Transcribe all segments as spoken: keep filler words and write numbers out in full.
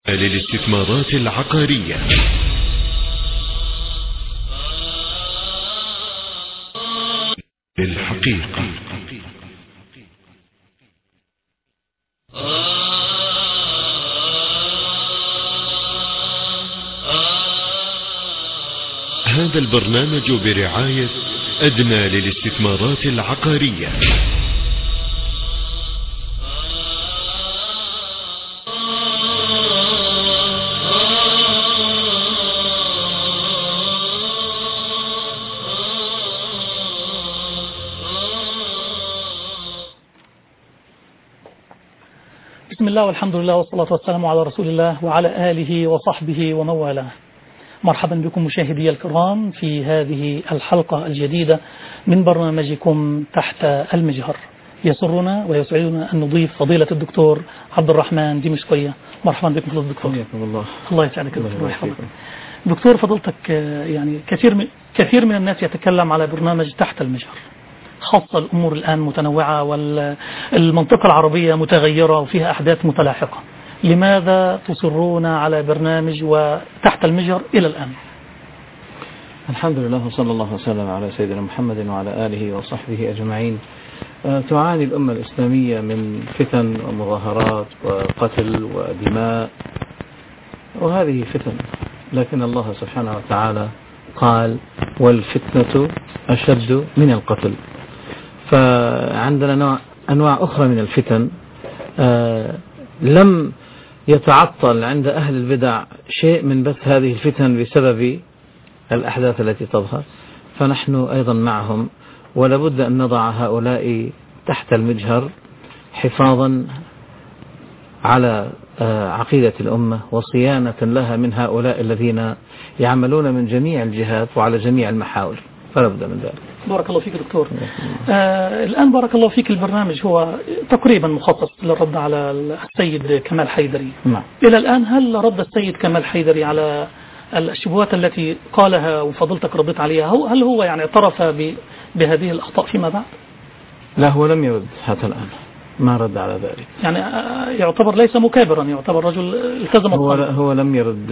للاستثمارات العقارية. للحقيقة. هذا البرنامج برعاية أدنى للاستثمارات العقارية. بسم الله والحمد لله والصلاة والسلام على رسول الله وعلى آله وصحبه ومن والاه. مرحبا بكم مشاهدي الكرام في هذه الحلقة الجديدة من برنامجكم تحت المجهر. يسرنا ويسعدنا أن نضيف فضيلة الدكتور عبد الرحمن دمشقية. مرحبا بكم فضيلة الدكتور. الله الله يسعدك دكتور. دكتور فضيلتك، يعني كثير من كثير من الناس يتكلم على برنامج تحت المجهر، خاصة الأمور الآن متنوعة والمنطقة العربية متغيرة وفيها أحداث متلاحقة. لماذا تصرون على برنامج وتحت المجهر إلى الآن؟ الحمد لله وصلى الله وسلم على سيدنا محمد وعلى آله وصحبه أجمعين. تعاني الأمة الإسلامية من فتن ومظاهرات وقتل ودماء، وهذه فتن، لكن الله سبحانه وتعالى قال والفتنة أشد من القتل. فعندنا نوع أنواع أخرى من الفتن آه لم يتعطل عند أهل البدع شيء من بث هذه الفتن بسبب الأحداث التي تظهر، فنحن أيضا معهم، ولابد أن نضع هؤلاء تحت المجهر حفاظا على آه عقيدة الأمة وصيانة لها من هؤلاء الذين يعملون من جميع الجهات وعلى جميع المحاور، فلا بد من ذلك. بارك الله فيك دكتور. آه الآن بارك الله فيك البرنامج هو تقريبا مخصص للرد على السيد كمال حيدري. نعم. إلى الآن هل رد السيد كمال حيدري على الشبهات التي قالها وفضلتك رديت عليها؟ هو هل هو يعني اعترف بهذه الأخطاء فيما بعد؟ لا، هو لم يرد حتى الآن، ما رد على ذلك. يعني يعتبر ليس مكابرا، يعتبر رجل التزم هو, هو لم يرد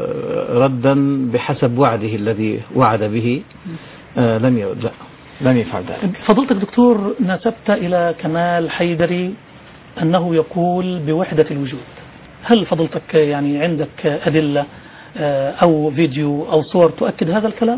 ردا بحسب وعده الذي وعد به. آه لم يرد، لا لم يفعل ذلك. فضلتك دكتور نسبت إلى كمال حيدري أنه يقول بوحدة الوجود. هل فضلتك يعني عندك أدلة أو فيديو أو صور تؤكد هذا الكلام؟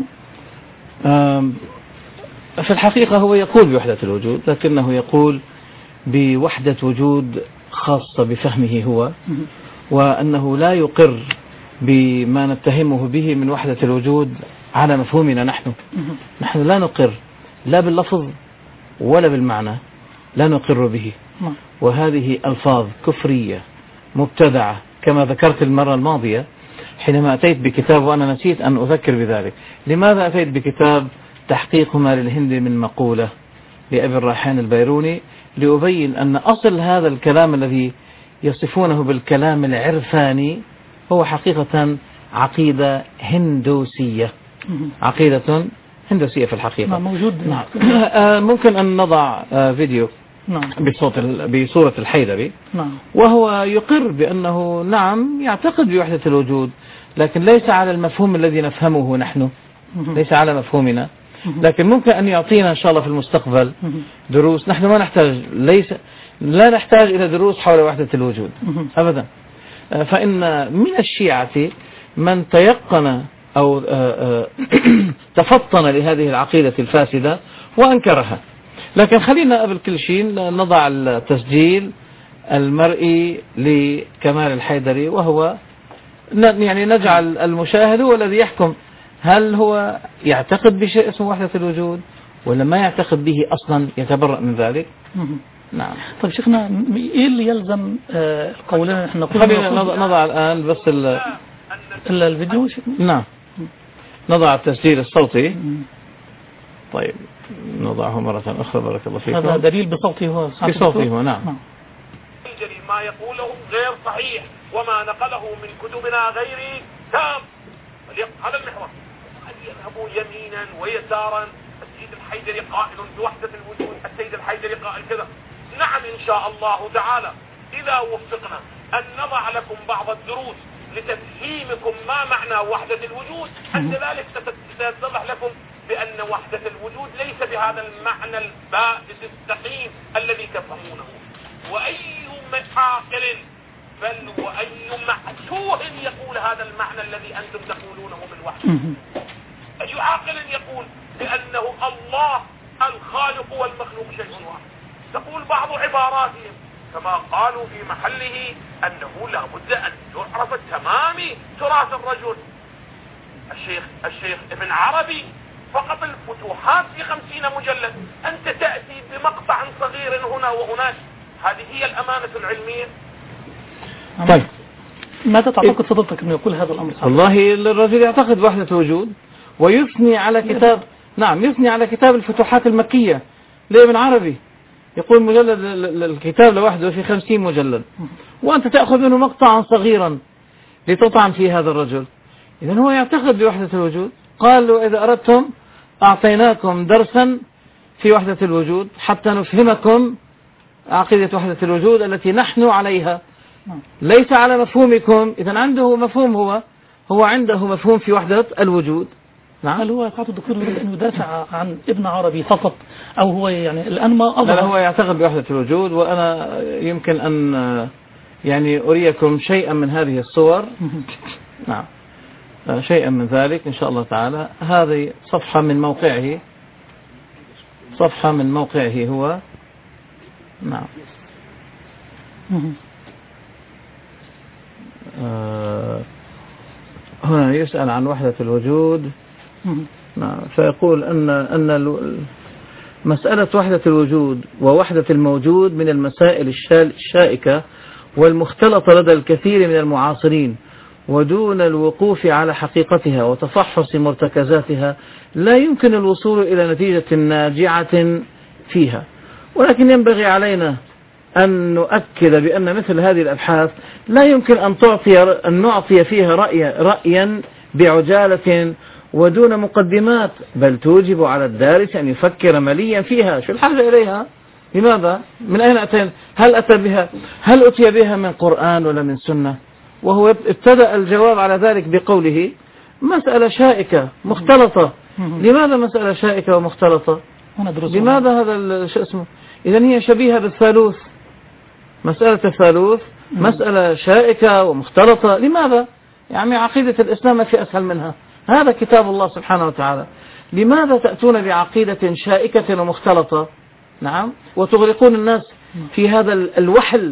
في الحقيقة هو يقول بوحدة الوجود، لكنه يقول بوحدة وجود خاصة بفهمه هو، وأنه لا يقر بما نتهمه به من وحدة الوجود على مفهومنا نحن. نحن لا نقر لا باللفظ ولا بالمعنى، لا نقر به. وهذه ألفاظ كفرية مبتدعة كما ذكرت المرة الماضية حينما أتيت بكتاب، وأنا نسيت أن أذكر بذلك. لماذا أتيت بكتاب تحقيق ما للهند من مقولة لأبي الريحان البيروني؟ لأبين أن أصل هذا الكلام الذي يصفونه بالكلام العرفاني هو حقيقة عقيدة هندوسية، عقيدة هندوسية في الحقيقة. موجود. نعم. ممكن أن نضع فيديو نعم. بصوت بصورة الحيدري. نعم. وهو يقر بأنه نعم يعتقد بوحدة الوجود، لكن ليس على المفهوم الذي نفهمه نحن، ليس على مفهومنا، لكن ممكن أن يعطينا إن شاء الله في المستقبل دروس. نحن ما نحتاج، ليس لا نحتاج إلى دروس حول وحدة الوجود أبدا. فإن من الشيعة من تيقن أو تفطن لهذه العقيدة الفاسدة وأنكرها. لكن خلينا قبل كل شيء نضع التسجيل المرئي لكمال الحيدري، وهو يعني نجعل المشاهد هو الذي يحكم هل هو يعتقد بشيء اسمه وحدة الوجود ولا ما يعتقد به أصلا، يتبرأ من ذلك. نعم. طيب شيخنا، إيه اللي يلزم قولنا نحن نقول؟ خلينا نضع الآن بس ال الفيديو شيخنا. نعم، نضع التسجيل الصوتي. طيب نضعه مرة أخرى. بارك الله فيكم. هذا دليل بصوته هو. بصوته هو. نعم. ما يقوله غير صحيح وما نقله من كتبنا غير تام. على المحور أن يذهبوا يمينا ويسارا. السيد الحيدري قائل بوحدة الوجود، السيد الحيدري قائل كذا. نعم إن شاء الله تعالى إذا وفقنا أن نضع لكم بعض الدروس لتفهيمكم ما معنى وحدة الوجود. عند ذلك سيتضح لكم بأن وحدة الوجود ليس بهذا المعنى البائس السقيم الذي تفهمونه. وأي عاقل بل وأي معتوه يقول هذا المعنى الذي أنتم تقولونه من وحدة. أي عاقل يقول بأنه الله الخالق والمخلوق شيء واحد. تقول بعض عباراتهم كما قالوا في محله أنه لا بد أن يعرف التمام تراث الرجل. الشيخ الشيخ ابن عربي فقط الفتوحات في خمسين مجلد، أنت تأتي بمقطع صغير هنا وهناك. هذه هي الأمانة العلمية. طيب ماذا تعتقد فضلتك أنه يقول هذا الأمر؟ والله الرجل يعتقد وحدة وجود ويثني على كتاب، نعم يثني على كتاب الفتوحات المكية لابن عربي، يقول مجلد الكتاب لوحده في خمسين مجلد، وأنت تأخذ منه مقطعا صغيرا لتطعن في هذا الرجل. إذن هو يعتقد بوحدة الوجود. قالوا إذا أردتم أعطيناكم درسا في وحدة الوجود حتى نفهمكم عقيدة وحدة الوجود التي نحن عليها، ليس على مفهومكم. إذن عنده مفهوم، هو هو عنده مفهوم في وحدة الوجود. نعم. هل هو يعتقد الدكتور يريد أن يدافع عن ابن عربي فقط، أو هو يعني الآن ما أظهر؟ لا، هو يعتقد بوحدة الوجود، وأنا يمكن أن يعني أريكم شيئا من هذه الصور. نعم شيئا من ذلك إن شاء الله تعالى. هذه صفحة من موقعه، صفحة من موقعه هو. نعم آه هنا يسأل عن وحدة الوجود. نعم فيقول أن أن مسألة وحدة الوجود ووحدة الموجود من المسائل الشائكة والمختلطة لدى الكثير من المعاصرين، ودون الوقوف على حقيقتها وتفحص مرتكزاتها لا يمكن الوصول إلى نتيجة ناجعة فيها. ولكن ينبغي علينا أن نؤكد بأن مثل هذه الأبحاث لا يمكن أن تعطي أن نعطي فيها رأي رأيا بعجالة ودون مقدمات، بل توجب على الدارس أن يفكر مليا فيها. شو الحاجة إليها؟ لماذا؟ من أين أتى؟ هل أتى بها؟ هل أتي بها من قرآن ولا من سنة؟ وهو ابتدأ الجواب على ذلك بقوله مسألة شائكة مختلطة. لماذا مسألة شائكة ومختلطة؟ لماذا هذا شو اسمه؟ إذن هي شبيهة بالثالوث. مسألة الثالوث مسألة شائكة ومختلطة. لماذا؟ يعني عقيدة الإسلام ما في أسهل منها، هذا كتاب الله سبحانه وتعالى. لماذا تأتون بعقيدة شائكة ومختلطة؟ نعم وتغرقون الناس في هذا الوحل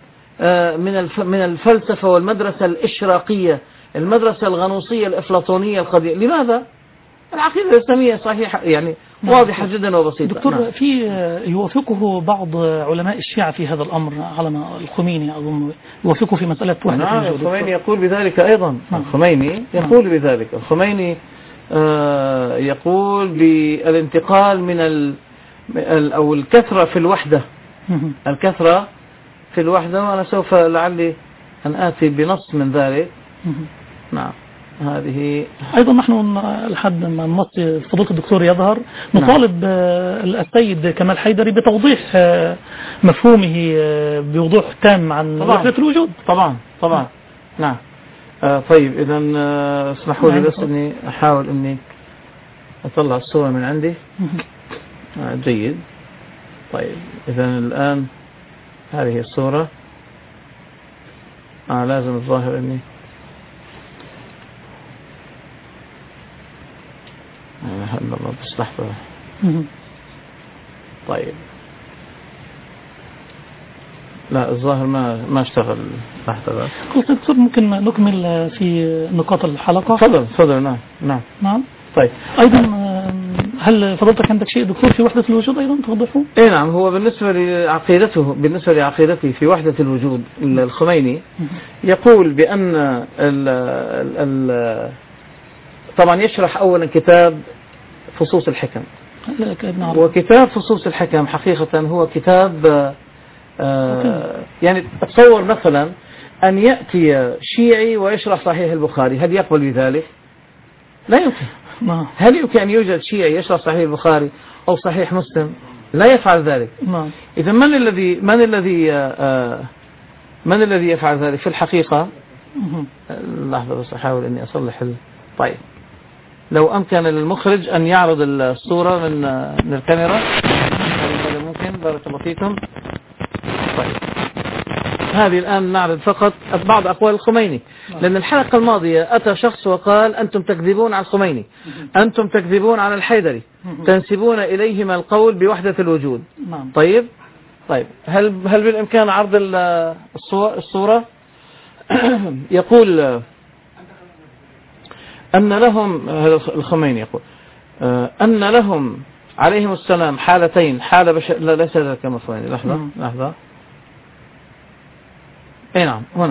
من من الفلسفة والمدرسة الإشراقية، المدرسة الغنوصية الأفلاطونية القديمة. لماذا؟ العقيدة الإسلامية صحيحة يعني واضحة جدا وبسيطة. دكتور نعم. في يوافقه بعض علماء الشيعة في هذا الأمر، على الخميني أظن يوافقه في مسألة وحدة نعم الوجود. الخميني يقول بذلك أيضا. نعم. الخميني يقول نعم. بذلك. الخميني آه يقول بالانتقال من ال أو الكثرة في الوحدة، الكثرة في الوحدة، وأنا سوف لعلي أن آتي بنص من ذلك. نعم هذه أيضا نحن لحد ما النص فضيلة الدكتور يظهر نطالب نعم. السيد كمال حيدري بتوضيح مفهومه بوضوح تام عن وحدة الوجود. طبعا طبعا نعم. آه طيب إذا آه اسمحوا لي بس أني أحاول أني أطلع الصورة من عندي. آه جيد. طيب إذا الآن هذه الصورة آه لازم الظاهر أني لا الله بس لحظة. طيب لا الظاهر ما ما اشتغل. لحظة بس. دكتور ممكن نكمل في نقاط الحلقة؟ تفضل تفضل. نعم نعم نعم. طيب أيضا هل فضلتك عندك شيء دكتور في وحدة الوجود أيضا توضحه؟ إيه نعم. هو بالنسبة لعقيدته بالنسبة لعقيدته في وحدة الوجود الخميني يقول بأن ال ال طبعا يشرح أولا كتاب فصوص الحكم، وكتاب فصوص الحكم حقيقة هو كتاب آه يعني تصور مثلا أن يأتي شيعي ويشرح صحيح البخاري، هل يقبل بذلك؟ لا يمكن. هل يمكن أن يوجد شيعي يشرح صحيح البخاري أو صحيح مسلم؟ لا يفعل ذلك. إذا من الذي من الذي آه من الذي يفعل ذلك في الحقيقة؟ لحظة بس أحاول أني أصلح ال... طيب لو أمكن للمخرج أن يعرض الصورة من من الكاميرا، هذا ممكن. بارك الله فيكم. طيب هذه الآن نعرض فقط بعض أقوال الخميني، لأن الحلقة الماضية أتى شخص وقال أنتم تكذبون على الخميني، أنتم تكذبون على الحيدري، تنسبون إليهما القول بوحدة الوجود. طيب طيب هل هل بالإمكان عرض الصورة؟ يقول أن لهم، الخميني يقول أن لهم عليهم السلام حالتين، حالة بش... لا ليس هذا كما الخميني. لحظة لحظة اي نعم هنا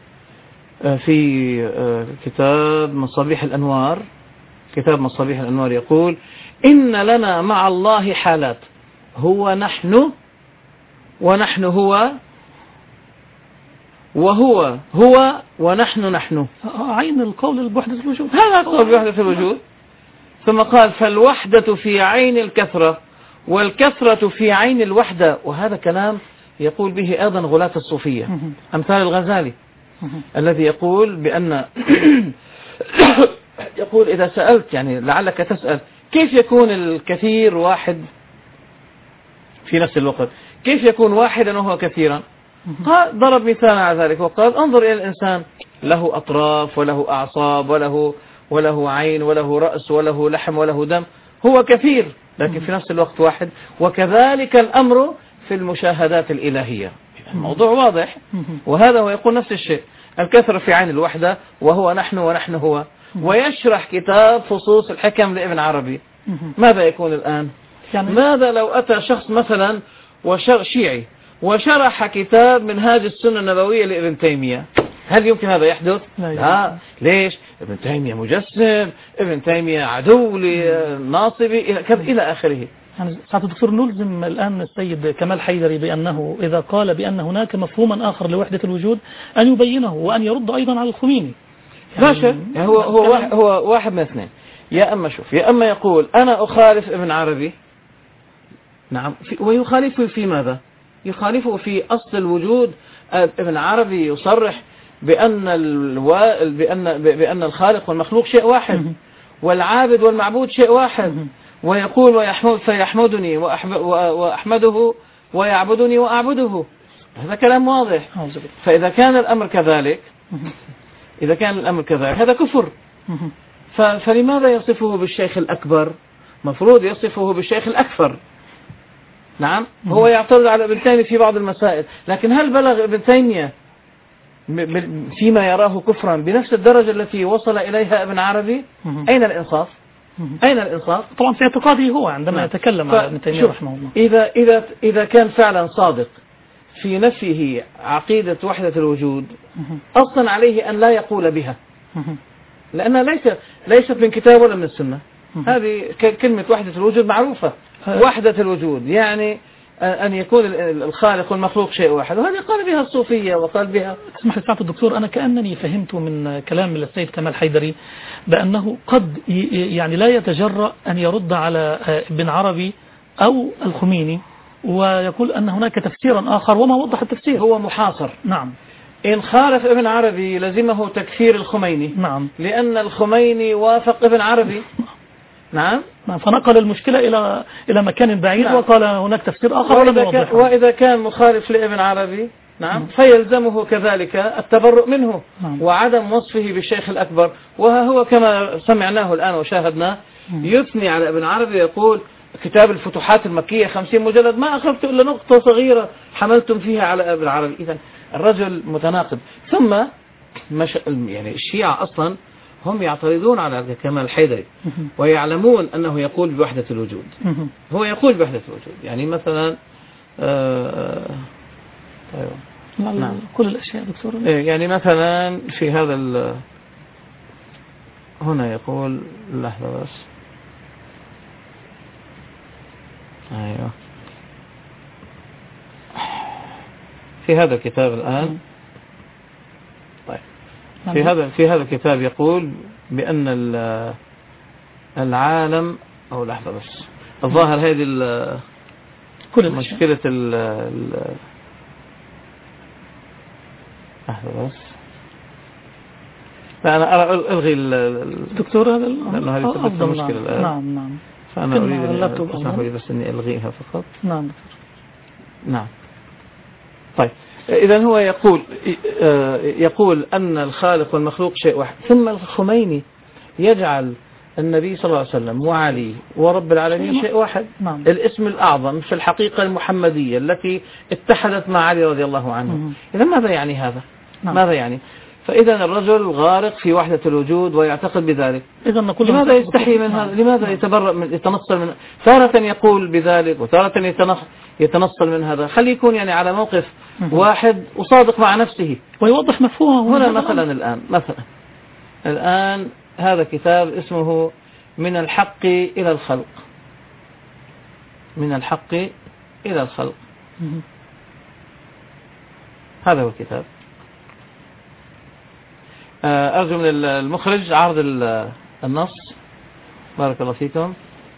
في كتاب مصابيح الأنوار، كتاب مصابيح الأنوار يقول إن لنا مع الله حالات، هو نحن ونحن هو، وهو هو ونحن نحن. عين القول بوحدة الوجود، هذا القول بوحدة الوجود. ثم قال فالوحدة في عين الكثرة والكثرة في عين الوحدة. وهذا كلام يقول به أيضا غلاة الصوفية أمثال الغزالي الذي يقول بأن يقول إذا سألت، يعني لعلك تسأل كيف يكون الكثير واحد في نفس الوقت، كيف يكون واحدا وهو كثيرا؟ قال ضرب مثال على ذلك وقال انظر إلى الإنسان، له أطراف وله أعصاب وله وله عين وله رأس وله لحم وله دم، هو كثير لكن في نفس الوقت واحد. وكذلك الأمر في المشاهدات الإلهية. الموضوع واضح. وهذا هو يقول نفس الشيء، الكثرة في عين الوحدة وهو نحن ونحن هو. ويشرح كتاب فصوص الحكم لابن عربي. ماذا يكون الآن؟ يعني ماذا لو أتى شخص مثلا وشيعي وشرح كتاب منهاج السنة النبوية لابن تيمية، هل يمكن هذا يحدث؟ لا, لا. ليش؟ ابن تيمية مجسم، ابن تيمية عدو لناصبي إلى آخره. يعني ساعة الدكتور نلزم الآن السيد كمال حيدري بأنه إذا قال بأن هناك مفهوما آخر لوحدة الوجود أن يبينه وأن يرد أيضا على الخميني. لا شك، يعني هو هو واحد, هو واحد من اثنين، يا أما شوف، يا أما يقول أنا أخالف ابن عربي، نعم، ويخالفه في ماذا؟ يخالفه في أصل الوجود. ابن عربي يصرح بأن الوا... بأن بأن الخالق والمخلوق شيء واحد، والعابد والمعبود شيء واحد، ويقول ويحمد فيحمدني وأحمده ويعبدني وأعبده. هذا كلام واضح. فإذا كان الأمر كذلك، إذا كان الأمر كذلك هذا كفر. ف... فلماذا يصفه بالشيخ الأكبر؟ مفروض يصفه بالشيخ الأكثر. نعم، هو يعترض على ابن تيمية في بعض المسائل، لكن هل بلغ ابن تيمية فيما يراه كفرا بنفس الدرجة التي وصل إليها ابن عربي؟ أين الإنصاف؟ أين الإنصاف؟ طبعا في اعتقاده هو عندما نعم. يتكلم على ابن تيمية رحمه الله. إذا إذا إذا كان فعلا صادق في نفيه عقيدة وحدة الوجود، أصلا عليه أن لا يقول بها، لأنها ليست ليست من كتاب ولا من السنة. هذه كلمة وحدة الوجود معروفة. وحدة الوجود يعني أن يكون الخالق والمخلوق شيء واحد، وهذه قال بها الصوفية وقال بها. اسمح لي سعادة الدكتور، أنا كأنني فهمت من كلام السيد كمال حيدري بأنه قد يعني لا يتجرأ أن يرد على ابن عربي أو الخميني ويقول أن هناك تفسيرا آخر وما وضح التفسير. هو محاصر. نعم. إن خالف ابن عربي لزمه تكفير الخميني. نعم. لأن الخميني وافق ابن عربي. نعم. فنقل المشكلة إلى إلى مكان بعيد. نعم. وقال هناك تفسير آخر. وإذا كان, وإذا كان مخالف لابن عربي، نعم، فيلزمه كذلك التبرؤ منه. نعم. وعدم وصفه بالشيخ الأكبر. وها هو كما سمعناه الآن وشاهدناه يثني على ابن عربي، يقول كتاب الفتوحات المكية خمسين مجلد ما أخذت إلا نقطة صغيرة حملتم فيها على ابن عربي. إذن الرجل متناقض. ثم مش يعني الشيعة أصلا هم يعترضون على كمال الحيدري ويعلمون أنه يقول بوحدة الوجود. هو يقول بوحدة الوجود، يعني مثلا آه أيوة. نعم. كل الأشياء دكتور، يعني مثلا في هذا هنا يقول، لحظة بس، أيوة، في هذا الكتاب الآن. طيب، في هذا في هذا الكتاب يقول بأن العالم، أو لحظة بس، الظاهر هذه كل مشكلة ال لحظة بس. لا أنا أرى ألغي دكتور هذا لأنه هذه تبقى مشكلة الآن. نعم نعم. فأنا أريد تسمحوا لي بس إني ألغيها فقط. نعم دكتور. نعم. طيب إذا هو يقول يقول أن الخالق والمخلوق شيء واحد. ثم الخميني يجعل النبي صلى الله عليه وسلم وعلي ورب العالمين شيء واحد. نعم. الاسم الأعظم في الحقيقة المحمدية التي اتحدت مع علي رضي الله عنه. إذا ماذا يعني هذا؟ نعم. ماذا يعني؟ فإذا الرجل غارق في وحدة الوجود ويعتقد بذلك. إذا نقول لماذا يستحي من هذا؟ لماذا يتبرأ من يتنصل من تارة يقول بذلك وتارة يتنصل من هذا؟ خلي يكون يعني على موقف واحد وصادق مع نفسه ويوضح مفهومه. هنا مثلا الآن مثلا الآن هذا كتاب اسمه من الحق إلى الخلق. من الحق إلى الخلق. هذا هو الكتاب. أرجو من المخرج عرض النص. بارك الله فيكم.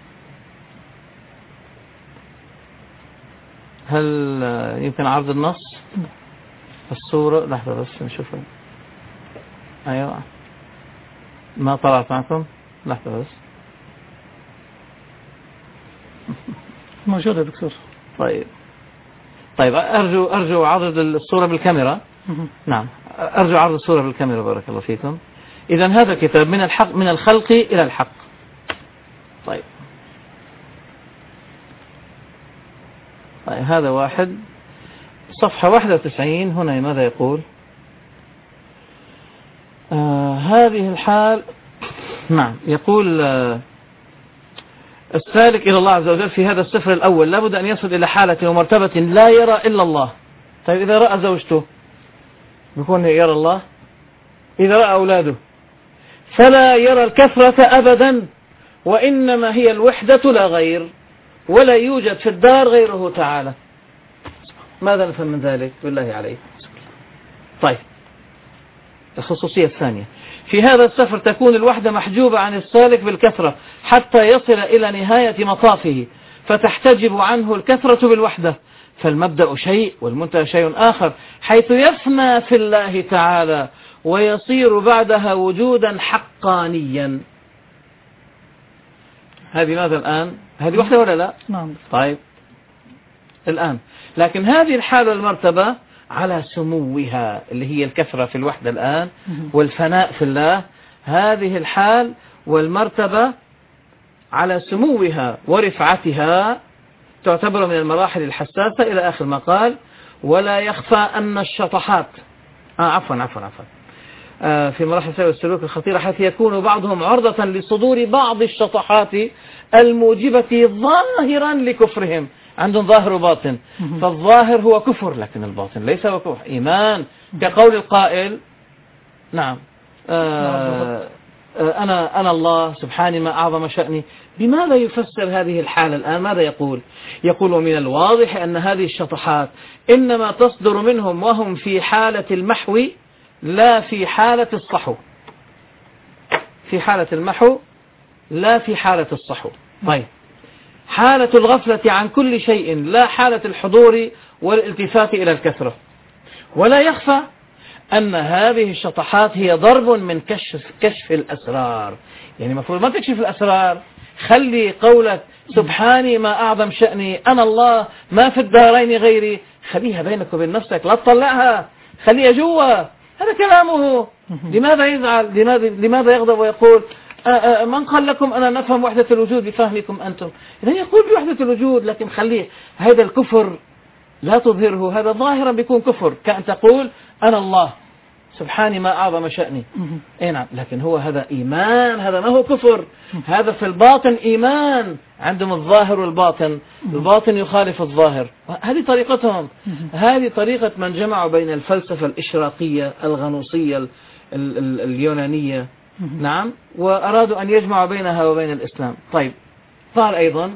هل يمكن عرض النص الصورة؟ لحظة بس نشوفها. أيوة ما طلعت معكم. لحظة بس. موجودة دكتور. طيب طيب أرجو أرجو عرض الصورة بالكاميرا. نعم أرجو عرض الصورة بالكاميرا. بارك الله فيكم. إذا هذا كتاب من الحق من الخلق إلى الحق. طيب طيب هذا واحد صفحة واحدة وتسعين. هنا ماذا يقول؟ آه هذه الحال. نعم يقول آه السالك إلى الله عز وجل في هذا السفر الأول لابد أن يصل إلى حالة ومرتبة لا يرى إلا الله. طيب إذا رأى زوجته يكون يرى الله؟ إذا رأى أولاده فلا يرى الكثرة أبدا، وإنما هي الوحدة لا غير، ولا يوجد في الدار غيره تعالى. ماذا نفهم من ذلك بالله عليك؟ طيب الخصوصية الثانية في هذا السفر تكون الوحدة محجوبة عن السالك بالكثرة حتى يصل إلى نهاية مطافه، فتحتجب عنه الكثرة بالوحدة، فالمبدأ شيء والمنتهى شيء آخر، حيث يفنى في الله تعالى ويصير بعدها وجودا حقانيا. هذه ماذا الآن؟ هذه وحدة ولا لا؟ نعم. طيب الآن لكن هذه الحالة المرتبة على سموها اللي هي الكثرة في الوحدة الآن والفناء في الله، هذه الحال والمرتبة على سموها ورفعتها تعتبر من المراحل الحساسة إلى آخر ما قال. ولا يخفى أن الشطحات آه عفوا عفوا عفوا آه في مراحل سير السلوك الخطيرة حيث يكون بعضهم عرضة لصدور بعض الشطحات الموجبة ظاهرا لكفرهم. عندهم ظاهر وباطن، فالظاهر هو كفر لكن الباطن ليس هو كفر، إيمان، كقول القائل نعم آه أنا أنا الله سبحانه ما أعظم شأني. بماذا يفسر هذه الحالة الآن؟ ماذا يقول؟ يقول ومن الواضح أن هذه الشطحات إنما تصدر منهم وهم في حالة المحو لا في حالة الصحو. في حالة المحو لا في حالة الصحو. طيب حالة الغفلة عن كل شيء لا حالة الحضور والالتفات إلى الكثرة. ولا يخفى أن هذه الشطحات هي ضرب من كشف كشف الأسرار. يعني مفروض ما تكشف الأسرار، خلي قولك سبحاني ما أعظم شأني أنا الله ما في الدارين غيري، خليها بينك وبين نفسك لا تطلعها، خليها جوا. هذا كلامه. لماذا يزعل؟ لماذا لماذا يغضب ويقول آآ آآ من قال لكم أنا نفهم وحدة الوجود بفهمكم أنتم؟ إذن يقول بوحدة الوجود لكن خليه هذا الكفر لا تظهره، هذا ظاهرا بيكون كفر، كأن تقول أنا الله سبحاني ما أعظم شأني. إيه نعم، لكن هو هذا إيمان، هذا ما هو كفر، هذا في الباطن إيمان. عندهم الظاهر والباطن، الباطن يخالف الظاهر. هذه طريقتهم، هذه طريقة من جمعوا بين الفلسفة الإشراقية الغنوصية ال ال ال اليونانية نعم، وأرادوا أن يجمعوا بينها وبين الإسلام. طيب قال أيضا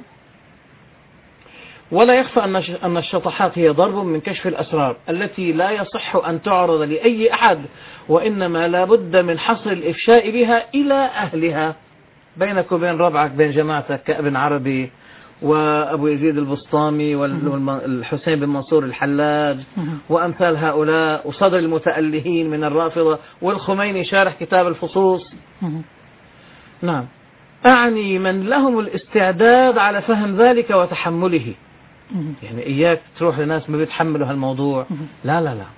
ولا يخفى أن الشطحات هي ضرب من كشف الأسرار التي لا يصح أن تعرض لأي أحد، وإنما لا بد من حصر الإفشاء بها إلى أهلها، بينك وبين ربعك بين جماعتك كابن عربي وأبو يزيد البسطامي والحسين بن منصور الحلاج وأمثال هؤلاء وصدر المتألهين من الرافضة والخميني شارح كتاب الفصوص. نعم، أعني من لهم الاستعداد على فهم ذلك وتحمله. يعني إياك تروح لناس ما بيتحملوا هالموضوع، لا لا لا.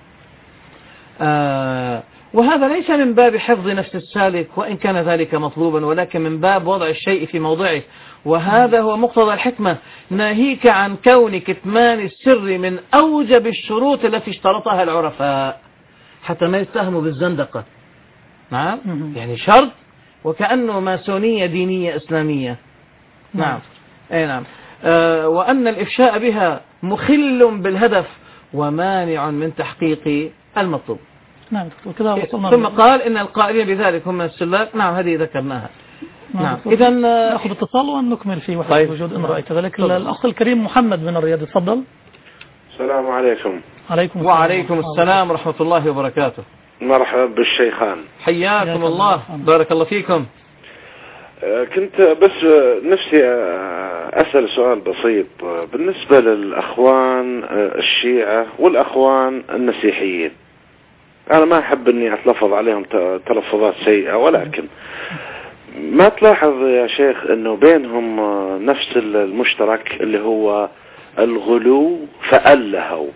آه وهذا ليس من باب حفظ نفس السالك وإن كان ذلك مطلوبا، ولكن من باب وضع الشيء في موضعه، وهذا هو مقتضى الحكمة، ناهيك عن كون كتمان السر من أوجب الشروط التي اشترطها العرفاء حتى ما يتهموا بالزندقة. نعم، يعني شرط وكأنه ماسونية دينية إسلامية. نعم، أي نعم. آه وأن الإفشاء بها مخل بالهدف ومانع من تحقيق المطلوب. نعم كده وصلنا. ثم قال إن القائلين بذلك هم من السلاك. نعم، هذه ذكرناها. نعم، إذا نأخذ اتصال ونكمل في وحدة طيب. الوجود إن رأيت ذلك. الأخ الكريم محمد من الرياض، تفضل. السلام عليكم. عليكم السلام. وعليكم السلام ورحمة الله وبركاته. مرحبا بالشيخان. حياكم الله، بارك الله فيكم. كنت بس نفسي أسأل سؤال بسيط بالنسبة للأخوان الشيعة والأخوان المسيحيين. أنا ما أحب أني أتلفظ عليهم تلفظات سيئة، ولكن ما تلاحظ يا شيخ أنه بينهم نفس المشترك اللي هو الغلو فألهوا.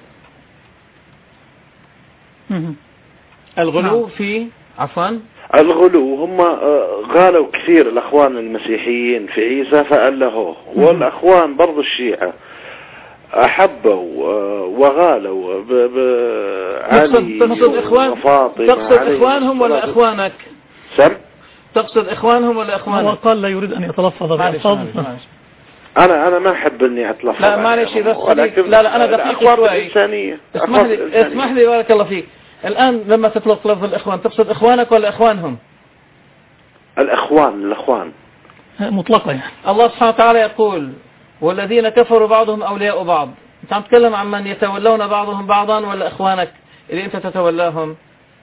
الغلو في عفوا الغلو هم غالوا كثير الأخوان المسيحيين في عيسى فألهوه، والأخوان برضو الشيعة أحبوا وغالوا بعلي تقصد إخوان تقصد إخوانهم ولا إخوانك؟ سم تقصد إخوانهم ولا إخوانك؟ هو قال لا يريد أن يتلفظ بالألفاظ. أنا أنا ما أحب إني أتلفظ. لا معلش بس لا لا أنا دقيق شوي. اسمح لي اسمح لي بارك الله فيك. الآن لما تطلق لفظ الإخوان تقصد إخوانك ولا إخوانهم؟ الإخوان الإخوان مطلقة يعني. الله سبحانه وتعالى يقول والذين كفروا بعضهم أولياء بعض. أنت عم تتكلم عن من يتولون بعضهم بعضا ولا إخوانك اللي أنت تتولاهم؟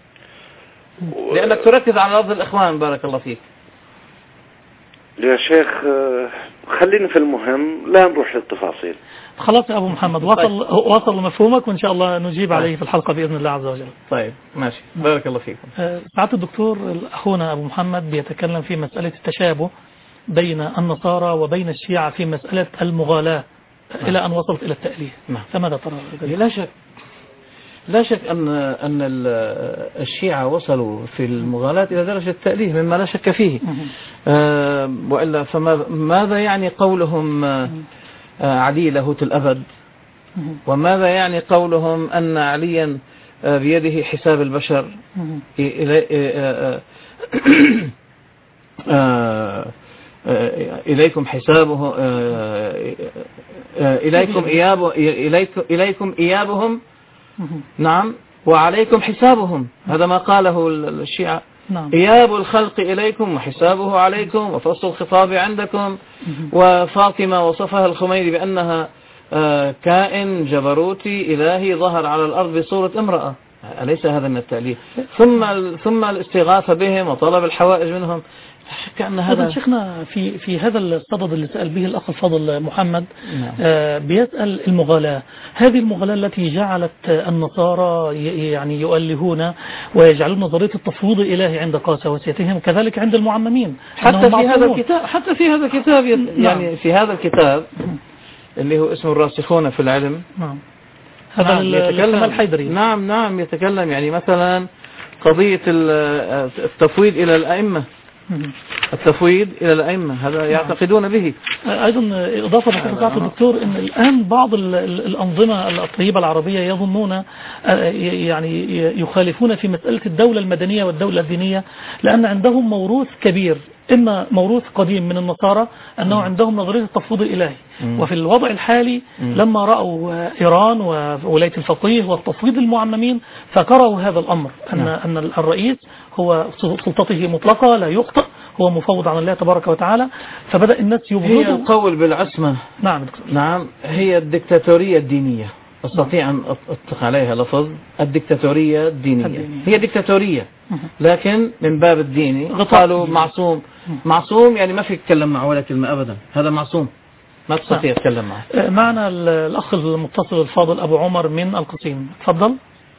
لأنك تركز على لفظ الإخوان. بارك الله فيك يا شيخ. خلينا في المهم، لا نروح للتفاصيل. خلاص يا أبو محمد، وصل طيب. وصل مفهومك، وإن شاء الله نجيب عليه في الحلقة بإذن الله عز وجل. طيب ماشي، بارك الله فيكم. سعادة الدكتور، أخونا أبو محمد بيتكلم في مسألة التشابه بين النصارى وبين الشيعة في مسألة المغالاة إلى أن وصلت إلى التأليه. فماذا ترى؟ لا شك لا شك أن أن الشيعة وصلوا في المغالاة إلى درجة التأليه مما لا شك فيه. آه وإلا فماذا يعني قولهم آه علي لاهوت الأبد؟ وماذا يعني قولهم أن عليا آه بيده حساب البشر؟ آه إليكم حسابه إليكم إيابه إليكم إليكم إيابهم. نعم، وعليكم حسابهم. هذا ما قاله الشيعة. نعم. إياب الخلق إليكم وحسابه عليكم وفصل الخطاب عندكم. وفاطمة وصفها الخميني بأنها كائن جبروتي إلهي ظهر على الأرض بصورة امرأة. أليس هذا من التأليه؟ ثم ثم الاستغاثة بهم وطلب الحوائج منهم. كأن هذا شيخنا في في هذا الصدد اللي سأل به الأخ الفاضل محمد. نعم. آه بيسأل المغالاة، هذه المغالاة التي جعلت النصارى يعني يؤلهون ويجعلون نظرية التفويض الإلهي عند قساوستهم، كذلك عند المعممين. حتى في هذا الكتاب حتى في هذا الكتاب يعني نعم. في هذا الكتاب اللي هو اسمه الراسخون في العلم. نعم. هذا نعم يتكلم الحيدري. نعم نعم يتكلم يعني مثلا قضية التفويض إلى الأئمة. التفويض إلى الأئمة هذا يعتقدون به. أيضا إضافة لحضرتك الدكتور أن الآن بعض الأنظمة الطيبة العربية يظنون يعني يخالفون في مسألة الدولة المدنية والدولة الدينية، لأن عندهم موروث كبير، إما موروث قديم من النصارى أنه عندهم نظرية التفويض الإلهي. وفي الوضع الحالي لما رأوا إيران وولاية الفقيه والتفويض المعممين فكرهوا هذا الأمر، أن أن الرئيس هو سلطته مطلقة لا يخطئ، هو مفوض عن الله تبارك وتعالى، فبدأ الناس يبغضوا. هي القول بالعصمة. نعم نعم هي الدكتاتورية الدينية، أستطيع أن أطلق عليها لفظ الدكتاتورية الدينية. الدينية هي دكتاتورية لكن من باب الديني قالوا معصوم. معصوم يعني ما في يتكلم مع ولا كلمة أبدا، هذا معصوم. ما تستطيع تتكلم معه. معنا الأخ المتصل الفاضل أبو عمر من القصيم، تفضل.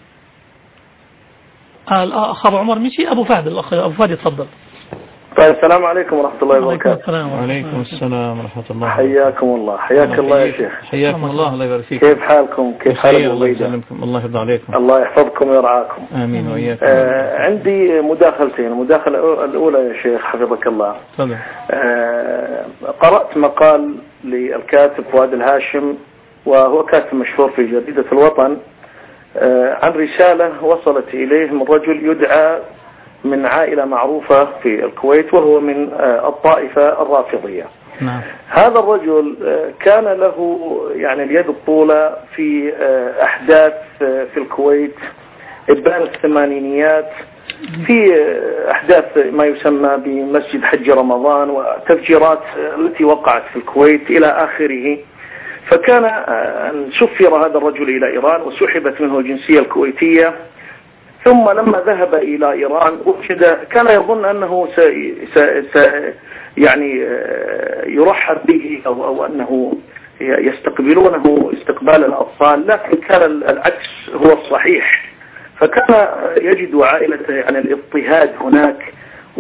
الأخ أبو عمر مشي، أبو فهد الأخ أبو فهد يتفضل. طيب السلام عليكم ورحمة الله وبركاته. وعليكم السلام ورحمة الله. حياكم الله، حياك الله يا شيخ. حياكم الله، الله يبارك فيك. كيف حالكم؟ كيف حالكم؟ الله يسلمكم، الله يرضى عليكم. الله يحفظكم ويرعاكم. آمين وإياكم. آه عندي مداخلتين، المداخلة الأولى يا شيخ حفظك الله. تفضل. آه قرأت مقال للكاتب فؤاد الهاشم، وهو كاتب مشهور في جريدة الوطن، آه عن رسالة وصلت إليه من رجل يدعى من عائلة معروفة في الكويت، وهو من الطائفة الرافضية. نعم. هذا الرجل كان له يعني اليد الطولة في أحداث في الكويت إبان الثمانينيات، في أحداث ما يسمى بمسجد حج رمضان وتفجيرات التي وقعت في الكويت إلى آخره. فكان أن سفر هذا الرجل إلى إيران وسحبت منه الجنسية الكويتية، ثم لما ذهب إلى إيران وجد كان يظن أنه سي سي يعني يرحب به أو, أو أنه يستقبلونه استقبال الأطفال، لكن كان العكس هو الصحيح. فكان يجد عائلة يعني الاضطهاد هناك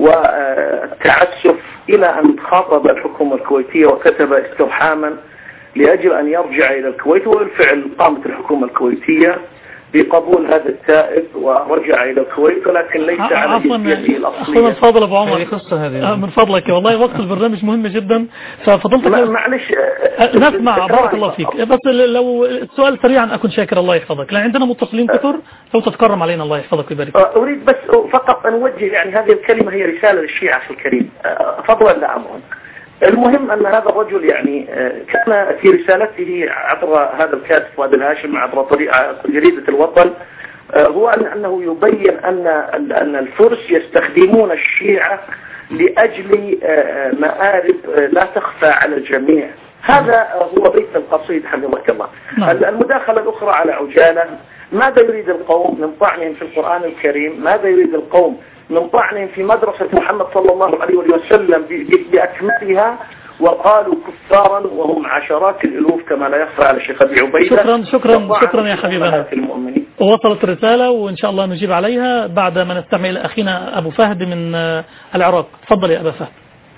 والتعسف، إلى أن خاطب الحكومة الكويتية وكتب استرحاما لأجل أن يرجع إلى الكويت، وبالفعل قامت الحكومة الكويتية بقبول هذا التائب ورجع إلى الكويت، ولكن ليس على جنسيته الأصلية. أخونا الفاضل أبو عمر، هذه من فضلك والله وقت البرنامج مهم جدا، ففضلتك معلش نسمع. بارك الله فيك، بس لو السؤال سريعا أكون شاكر، الله يحفظك، لأن عندنا متصلين كثر، لو تتكرم علينا الله يحفظك ويبارك. أريد بس فقط أن أوجه يعني هذه الكلمة هي رسالة للشيعة في الكريم، فضلا لا أمرا. المهم أن هذا الرجل يعني كان في رسالته عبر هذا الكاتب فؤاد الهاشم عبر طريقة جريدة الوطن، هو أنه يبين أن أن الفرس يستخدمون الشيعة لأجل مآرب لا تخفى على الجميع. هذا هو بيت القصيد حفظك الله. المداخلة الأخرى على عجالة، ماذا يريد القوم من طعنهم في القرآن الكريم؟ ماذا يريد القوم من طعنهم في مدرسة محمد صلى الله عليه وسلم بأكملها؟ وقالوا كفارا وهم عشرات الألوف كما لا يخفى على الشيخ أبي عبيدة. شكرا شكرا شكرا يا حبيبنا. وصلت الرسالة وإن شاء الله نجيب عليها بعد ما نستمع إلى أخينا أبو فهد من العراق. تفضل يا أبا فهد.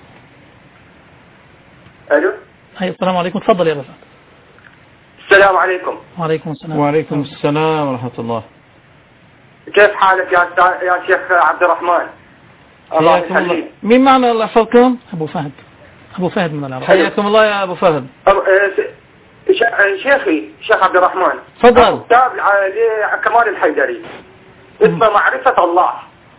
ألو. السلام عليكم، تفضل يا أبا فهد. السلام عليكم. وعليكم السلام. وعليكم السلام ورحمة الله. كيف حالك يا يا شيخ عبد الرحمن؟ الله يخليك. مين معنا الله يحفظكم؟ أبو فهد. أبو فهد من العراق. حياكم الله يا أبو فهد. شيخي شيخ عبد الرحمن، تفضل. كتاب لكمال الحيدري اسمه معرفة الله.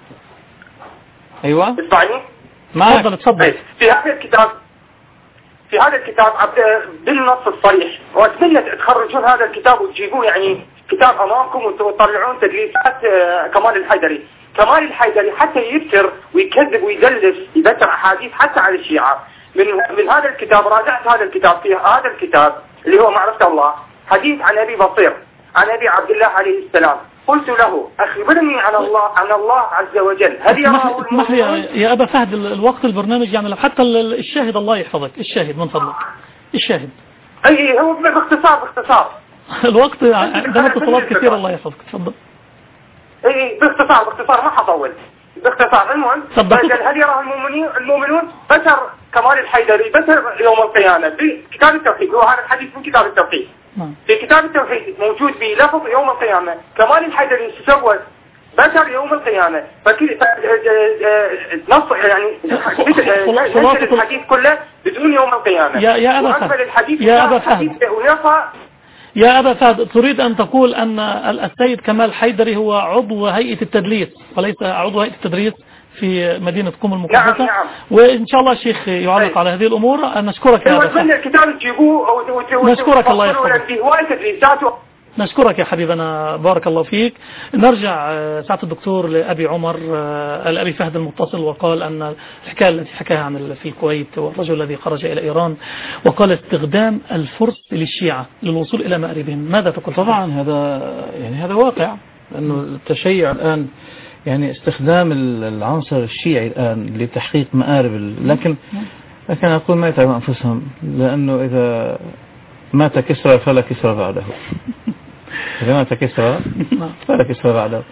أيوة. اسمعني؟ تفضل تفضل. في هذا الكتاب في هذا الكتاب بالنص الصريح، وأتمنى تخرجون هذا الكتاب وتجيبوه يعني كتاب أمامكم وتطلعون تدليسات كمال الحيدري. كمال الحيدري حتى يفتر ويكذب ويدلس يذكر أحاديث حتى على الشيعة. من من هذا الكتاب راجعت هذا الكتاب، في هذا الكتاب اللي هو معرفة الله حديث عن أبي بصير عن أبي عبد الله عليه السلام. قلت له أخبرني عن الله عن الله عز وجل، هل يراه اسمح لي يا أبا فهد الوقت البرنامج يعني لو حتى الشاهد الله يحفظك، الشاهد من فضلك الشاهد. أي هو باختصار باختصار الوقت عندنا اتصالات كثيرة الله يحفظك. تفضل. اي باختصار باختصار ما حطول باختصار. المهم هل يراه المؤمنين المؤمنون بشر كمال الحيدري بشر يوم القيامة في كتاب التوحيد، وهذا الحديث من كتاب التوحيد. في كتاب التوحيد موجود به لفظ يوم القيامة كمال الحيدري تسوى بشر يوم القيامة. فكذا نص يعني الحديث كله بدون يوم القيامة. يا يا أبا فهد يا أبا فهد يا أبا فهد تريد أن تقول أن السيد كمال حيدري هو عضو هيئة التدليس وليس عضو هيئة التدريس في مدينة قم المقدسة؟ نعم نعم. وإن شاء الله الشيخ يعلق أي. على هذه الأمور. نشكرك يا أبا فهد. الكتاب تجيبوه نشكرك الله يحفظك. نشكرك يا حبيبنا بارك الله فيك. نرجع ساعة الدكتور لأبي عمر الأبي فهد المتصل، وقال أن الحكاية التي حكاها عن في الكويت والرجل الذي خرج إلى إيران وقال استخدام الفرس للشيعة للوصول إلى مآربهم، ماذا تقول؟ طبعا هذا يعني هذا واقع، لأنه التشيع الآن يعني استخدام العنصر الشيعي الآن لتحقيق مآرب، لكن لكن أقول ما يتعبوا أنفسهم، لأنه إذا مات كسرى فلا كسرى بعده. إذا مات كسرى فلا كسرى بعده.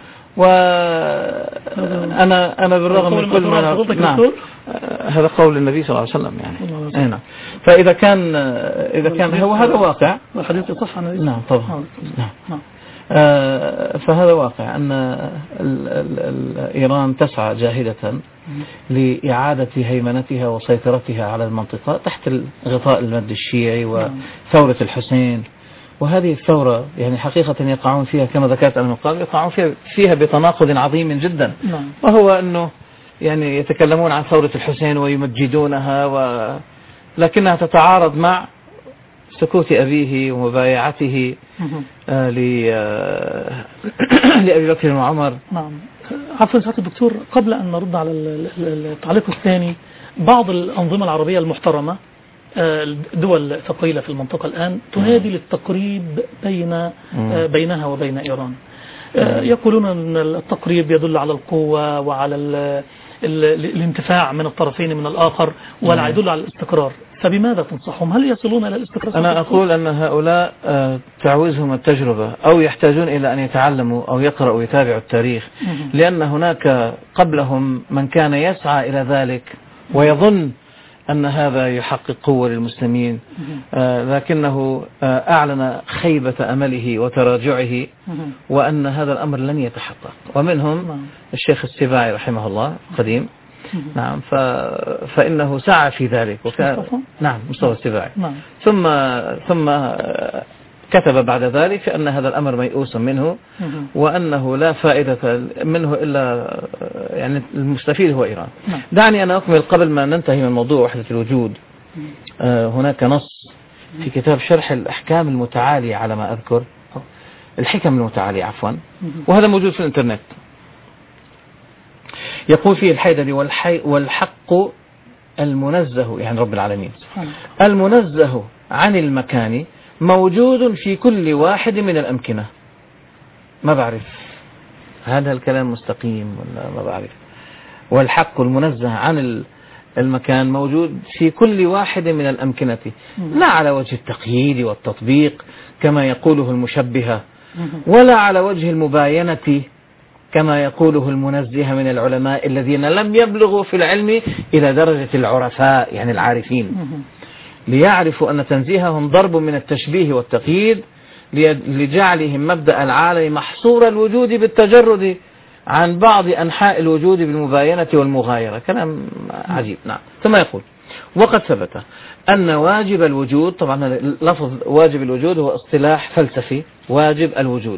وأنا أنا بالرغم من كل ما نعم هذا قول النبي صلى الله عليه وسلم يعني. نعم. فإذا كان إذا كان هو هذا واقع. الحديث يصح عن النبي. نعم طبعا. نعم. آه فهذا واقع أن ال ال ال إيران تسعى جاهدة لإعادة هيمنتها وسيطرتها على المنطقة تحت غطاء المد الشيعي وثورة الحسين. وهذه الثورة يعني حقيقة يقعون فيها كما ذكرت أنا من قبل، يقعون فيها, فيها بتناقض عظيم جدا. وهو أنه يعني يتكلمون عن ثورة الحسين ويمجدونها و... لكنها تتعارض مع سكوت أبيه ومبايعته آه لأبي بكر وعمر. نعم. عفوا سعادة الدكتور، قبل أن نرد على التعليق الثاني، بعض الأنظمة العربية المحترمة الدول الثقيلة في المنطقة الآن تنادي للتقريب بين بينها وبين إيران. يقولون أن التقريب يدل على القوة وعلى ال ال الانتفاع من الطرفين من الآخر، ولا يدل على الاستقرار. فبماذا تنصحهم؟ هل يصلون إلى الاستقرار؟ أنا أقول أن هؤلاء تعوزهم التجربة، أو يحتاجون إلى أن يتعلموا أو يقرأوا ويتابعوا التاريخ، لأن هناك قبلهم من كان يسعى إلى ذلك ويظن أن هذا يحقق قوة للمسلمين، آه لكنه آه أعلن خيبة أمله وتراجعه، وأن هذا الأمر لن يتحقق. ومنهم الشيخ السباعي رحمه الله قديم، نعم، ف... فإنه سعى في ذلك وكان نعم مصطفى السباعي، ثم ثم كتب بعد ذلك أن هذا الأمر ميؤوس منه، وأنه لا فائدة منه إلا يعني المستفيد هو إيران. دعني أنا أكمل قبل ما ننتهي من موضوع وحدة الوجود. آه هناك نص في كتاب شرح الأحكام المتعالية على ما أذكر، الحكم المتعالية عفوا، وهذا موجود في الإنترنت. يقول فيه الحيدري: والحي والحق المنزه، يعني رب العالمين، المنزه عن المكان موجود في كل واحد من الأمكنة. ما بعرف هذا الكلام مستقيم ولا ما بعرف. والحق المنزه عن المكان موجود في كل واحد من الأمكنة، لا على وجه التقييد والتطبيق كما يقوله المشبهة، ولا على وجه المباينة كما يقوله المنزه من العلماء الذين لم يبلغوا في العلم إلى درجة العرفاء يعني العارفين، ليعرفوا أن تنزيههم ضرب من التشبيه والتقييد لجعلهم مبدأ العالم محصور الوجود بالتجرد عن بعض أنحاء الوجود بالمباينة والمغايرة. كلام عجيب. نعم. ثم يقول: وقد ثبت أن واجب الوجود، طبعا لفظ واجب الوجود هو اصطلاح فلسفي، واجب الوجود،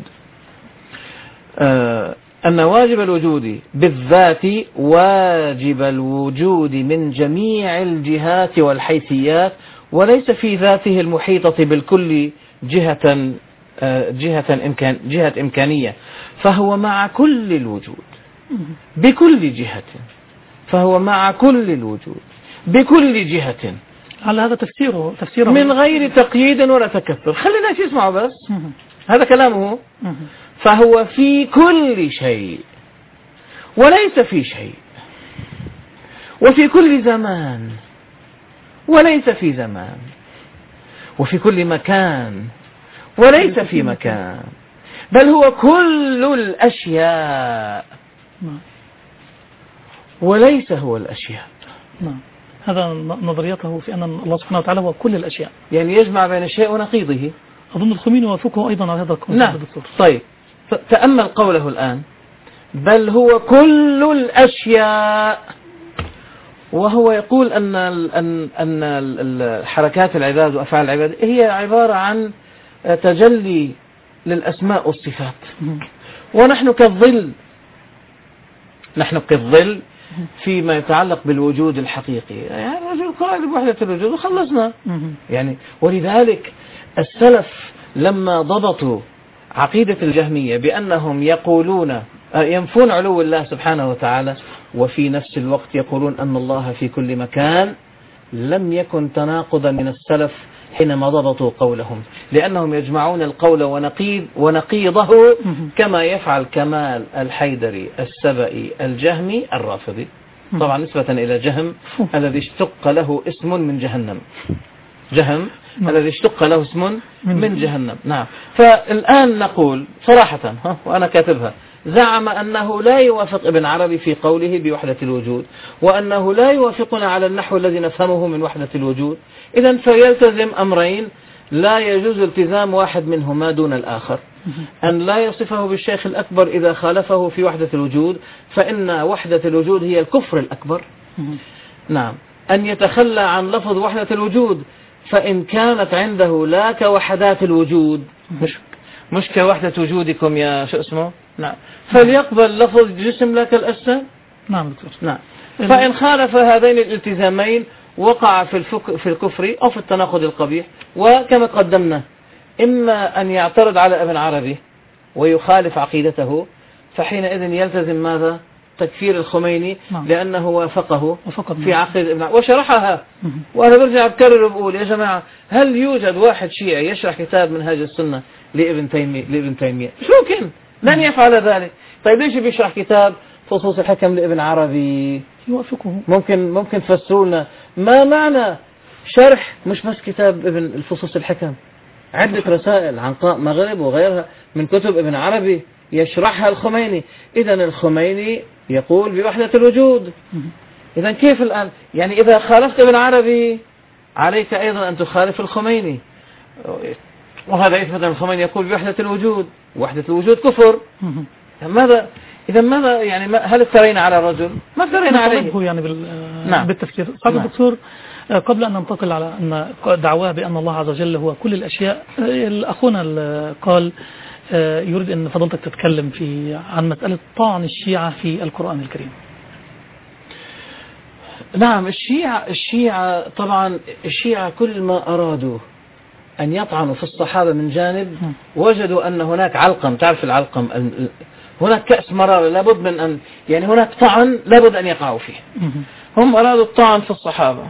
آه أن واجب الوجود بالذات واجب الوجود من جميع الجهات والحيثيات، وليس في ذاته المحيطة بالكل جهة جهة إمكان جهة إمكانية، فهو مع كل الوجود بكل جهة، فهو مع كل الوجود بكل جهة. على هذا تفسيره تفسيره من غير تقييد ولا تكثر. خلينا نسمعه بس، هذا كلامه. فهو في كل شيء وليس في شيء، وفي كل زمان وليس في زمان، وفي كل مكان وليس في مكان، بل هو كل الأشياء وليس هو الأشياء. نعم. هذا نظريته في أن الله سبحانه وتعالى هو كل الأشياء، يعني يجمع بين الشيء ونقيضه. أظن الخميني وافقه أيضا على هذا القول. نعم. طيب تأمل قوله الآن: بل هو كل الأشياء، وهو يقول أن أن أن حركات العباد وأفعال العباد هي عبارة عن تجلي للأسماء والصفات، ونحن كالظل، نحن كالظل فيما يتعلق بالوجود الحقيقي. يعني الرجل قائل بوحدة الوجود وخلصنا يعني. ولذلك السلف لما ضبطوا عقيدة الجهمية بأنهم يقولون ينفون علو الله سبحانه وتعالى، وفي نفس الوقت يقولون أن الله في كل مكان، لم يكن تناقضا من السلف حينما ضبطوا قولهم، لأنهم يجمعون القول ونقيض ونقيضه كما يفعل كمال الحيدري السبئي الجهمي الرافضي. طبعا نسبة إلى جهم الذي اشتق له اسم من جهنم. جهم الذي اشتق له اسم من جهنم. نعم. فالآن نقول صراحة وأنا كاتبها، زعم أنه لا يوافق ابن عربي في قوله بوحدة الوجود، وأنه لا يوافقنا على النحو الذي نفهمه من وحدة الوجود. إذن فيلتزم أمرين لا يجوز التزام واحد منهما دون الآخر: أن لا يصفه بالشيخ الأكبر إذا خالفه في وحدة الوجود، فإن وحدة الوجود هي الكفر الأكبر. نعم. أن يتخلى عن لفظ وحدة الوجود، فإن كانت عنده لا كوحدات الوجود، مش مش كوحدة وجودكم يا شو اسمه، نعم، فليقبل لفظ جسم لا كالأجسام. نعم دكتور. نعم. فإن خالف هذين الالتزامين وقع في الفك في الكفر أو في التناقض القبيح. وكما قدمنا، إما أن يعترض على ابن عربي ويخالف عقيدته، فحينئذ يلتزم ماذا؟ تكفير الخميني، نعم. لأنه وافقه في عقيدة ابن عربي وشرحها. وأنا برجع بكرر وبقول يا جماعة، هل يوجد واحد شيعي يشرح كتاب منهاج السنة لابن تيمية؟ لابن تيمية مش ممكن، لن يفعل ذلك. طيب ليش بيشرح كتاب فصوص الحكم لابن عربي؟ يوافقه. ممكن ممكن تفسروا لنا ما معنى شرح مش بس كتاب ابن الفصوص الحكم، عدة رسائل عنقاء مغرب وغيرها من كتب ابن عربي يشرحها الخميني. إذن الخميني يقول بوحدة الوجود. إذن كيف الآن؟ يعني إذا خالفت ابن عربي عليك أيضا أن تخالف الخميني، وهذا يثبت أن الخميني يقول بوحدة الوجود. وحدة الوجود كفر. ماذا إذا ماذا يعني هل افترينا على الرجل؟ ما افترينا عليه يعني بال... نعم. بالتفكير. صاحب نعم. الدكتور، قبل أن ننتقل على أن دعواه بأن الله عز وجل هو كل الأشياء، أخونا قال يريد أن فضلتك تتكلم في عن مسألة طعن الشيعة في القرآن الكريم. نعم. الشيعة الشيعة طبعا الشيعة كل ما أرادوا أن يطعنوا في الصحابة من جانب وجدوا أن هناك علقم. تعرف العلقم، هناك كأس مرارة لابد من أن يعني هناك طعن لابد أن يقعوا فيه. هم أرادوا الطعن في الصحابة،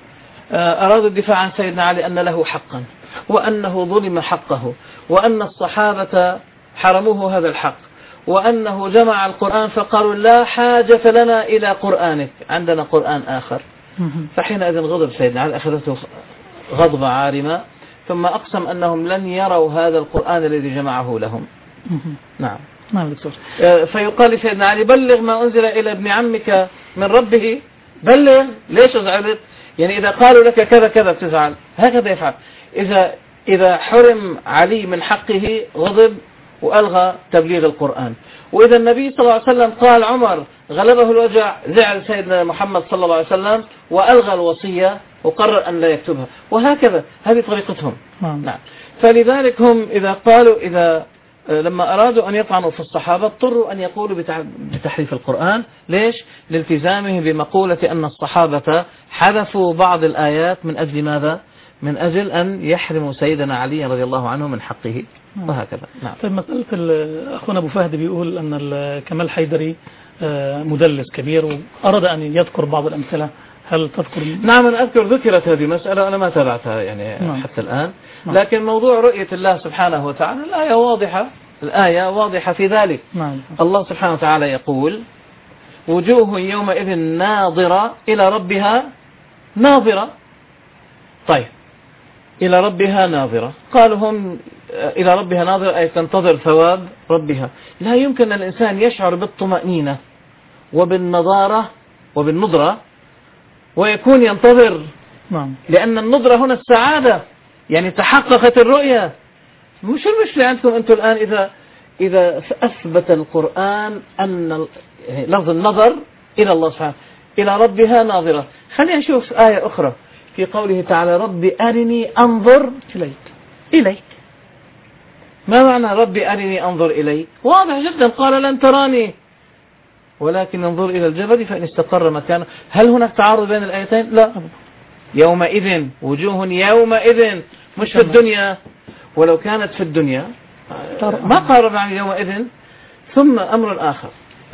أرادوا الدفاع عن سيدنا علي أن له حقا وأنه ظلم حقه وأن الصحابة حرموه هذا الحق وأنه جمع القرآن فقالوا لا حاجة لنا إلى قرآنك، عندنا قرآن آخر. فحينئذ غضب سيدنا علي، أخذته غضبة عارمة، ثم أقسم أنهم لن يروا هذا القرآن الذي جمعه لهم. نعم. نعم دكتور. فيقال لسيدنا علي بلغ ما أنزل إلى ابن عمك من ربه، بلغ. ليش زعلت؟ يعني إذا قالوا لك كذا كذا بتزعل، هكذا يفعل. إذا إذا حرم علي من حقه غضب وألغى تبليغ القرآن. وإذا النبي صلى الله عليه وسلم قال عمر غلبه الوجع، زعل سيدنا محمد صلى الله عليه وسلم وألغى الوصية وقرر أن لا يكتبها، وهكذا هذه طريقتهم. نعم. فلذلك هم إذا قالوا إذا لما أرادوا أن يطعنوا في الصحابة اضطروا أن يقولوا بتحريف القرآن. ليش؟ لالتزامه بمقولة أن الصحابة حذفوا بعض الآيات من أجل ماذا؟ من أجل أن يحرموا سيدنا علي رضي الله عنه من حقه، وهكذا. نعم. طيب مسألة أخونا أبو فهد بيقول أن كمال حيدري مدلس كبير وأراد أن يذكر بعض الأمثلة، هل تذكر؟ نعم أنا أذكر ذكرت هذه مسألة، أنا ما تابعتها يعني نعم. حتى الآن نعم. لكن موضوع رؤية الله سبحانه وتعالى الآية واضحة، الآية واضحة في ذلك. نعم. الله سبحانه وتعالى يقول وجوه يومئذ ناظرة إلى ربها ناظرة. طيب إلى ربها ناظرة، قالوا هم إلى ربها ناظرة أي تنتظر ثواب ربها. لا يمكن الإنسان يشعر بالطمأنينة وبالنضارة وبالنضرة ويكون ينتظر. نعم. لأن النضرة هنا السعادة، يعني تحققت الرؤية. مش المشكلة عندكم أنتم الآن إذا إذا أثبت القرآن أن يعني لفظ النظر إلى الله سبحانه إلى ربها ناظرة. خلينا نشوف آية أخرى في قوله تعالى ربي أرني أنظر إليك. إليك ما معنى ربي أرني أنظر إليك؟ واضح جدا، قال لن تراني ولكن انظر إلى الجبل فإن استقر مكانه. هل هناك تعارض بين الآيتين؟ لا. يومئذ وجوه يومئذ مش في الدنيا، ولو كانت في الدنيا ما قارب عن يومئذ. ثم أمر آخر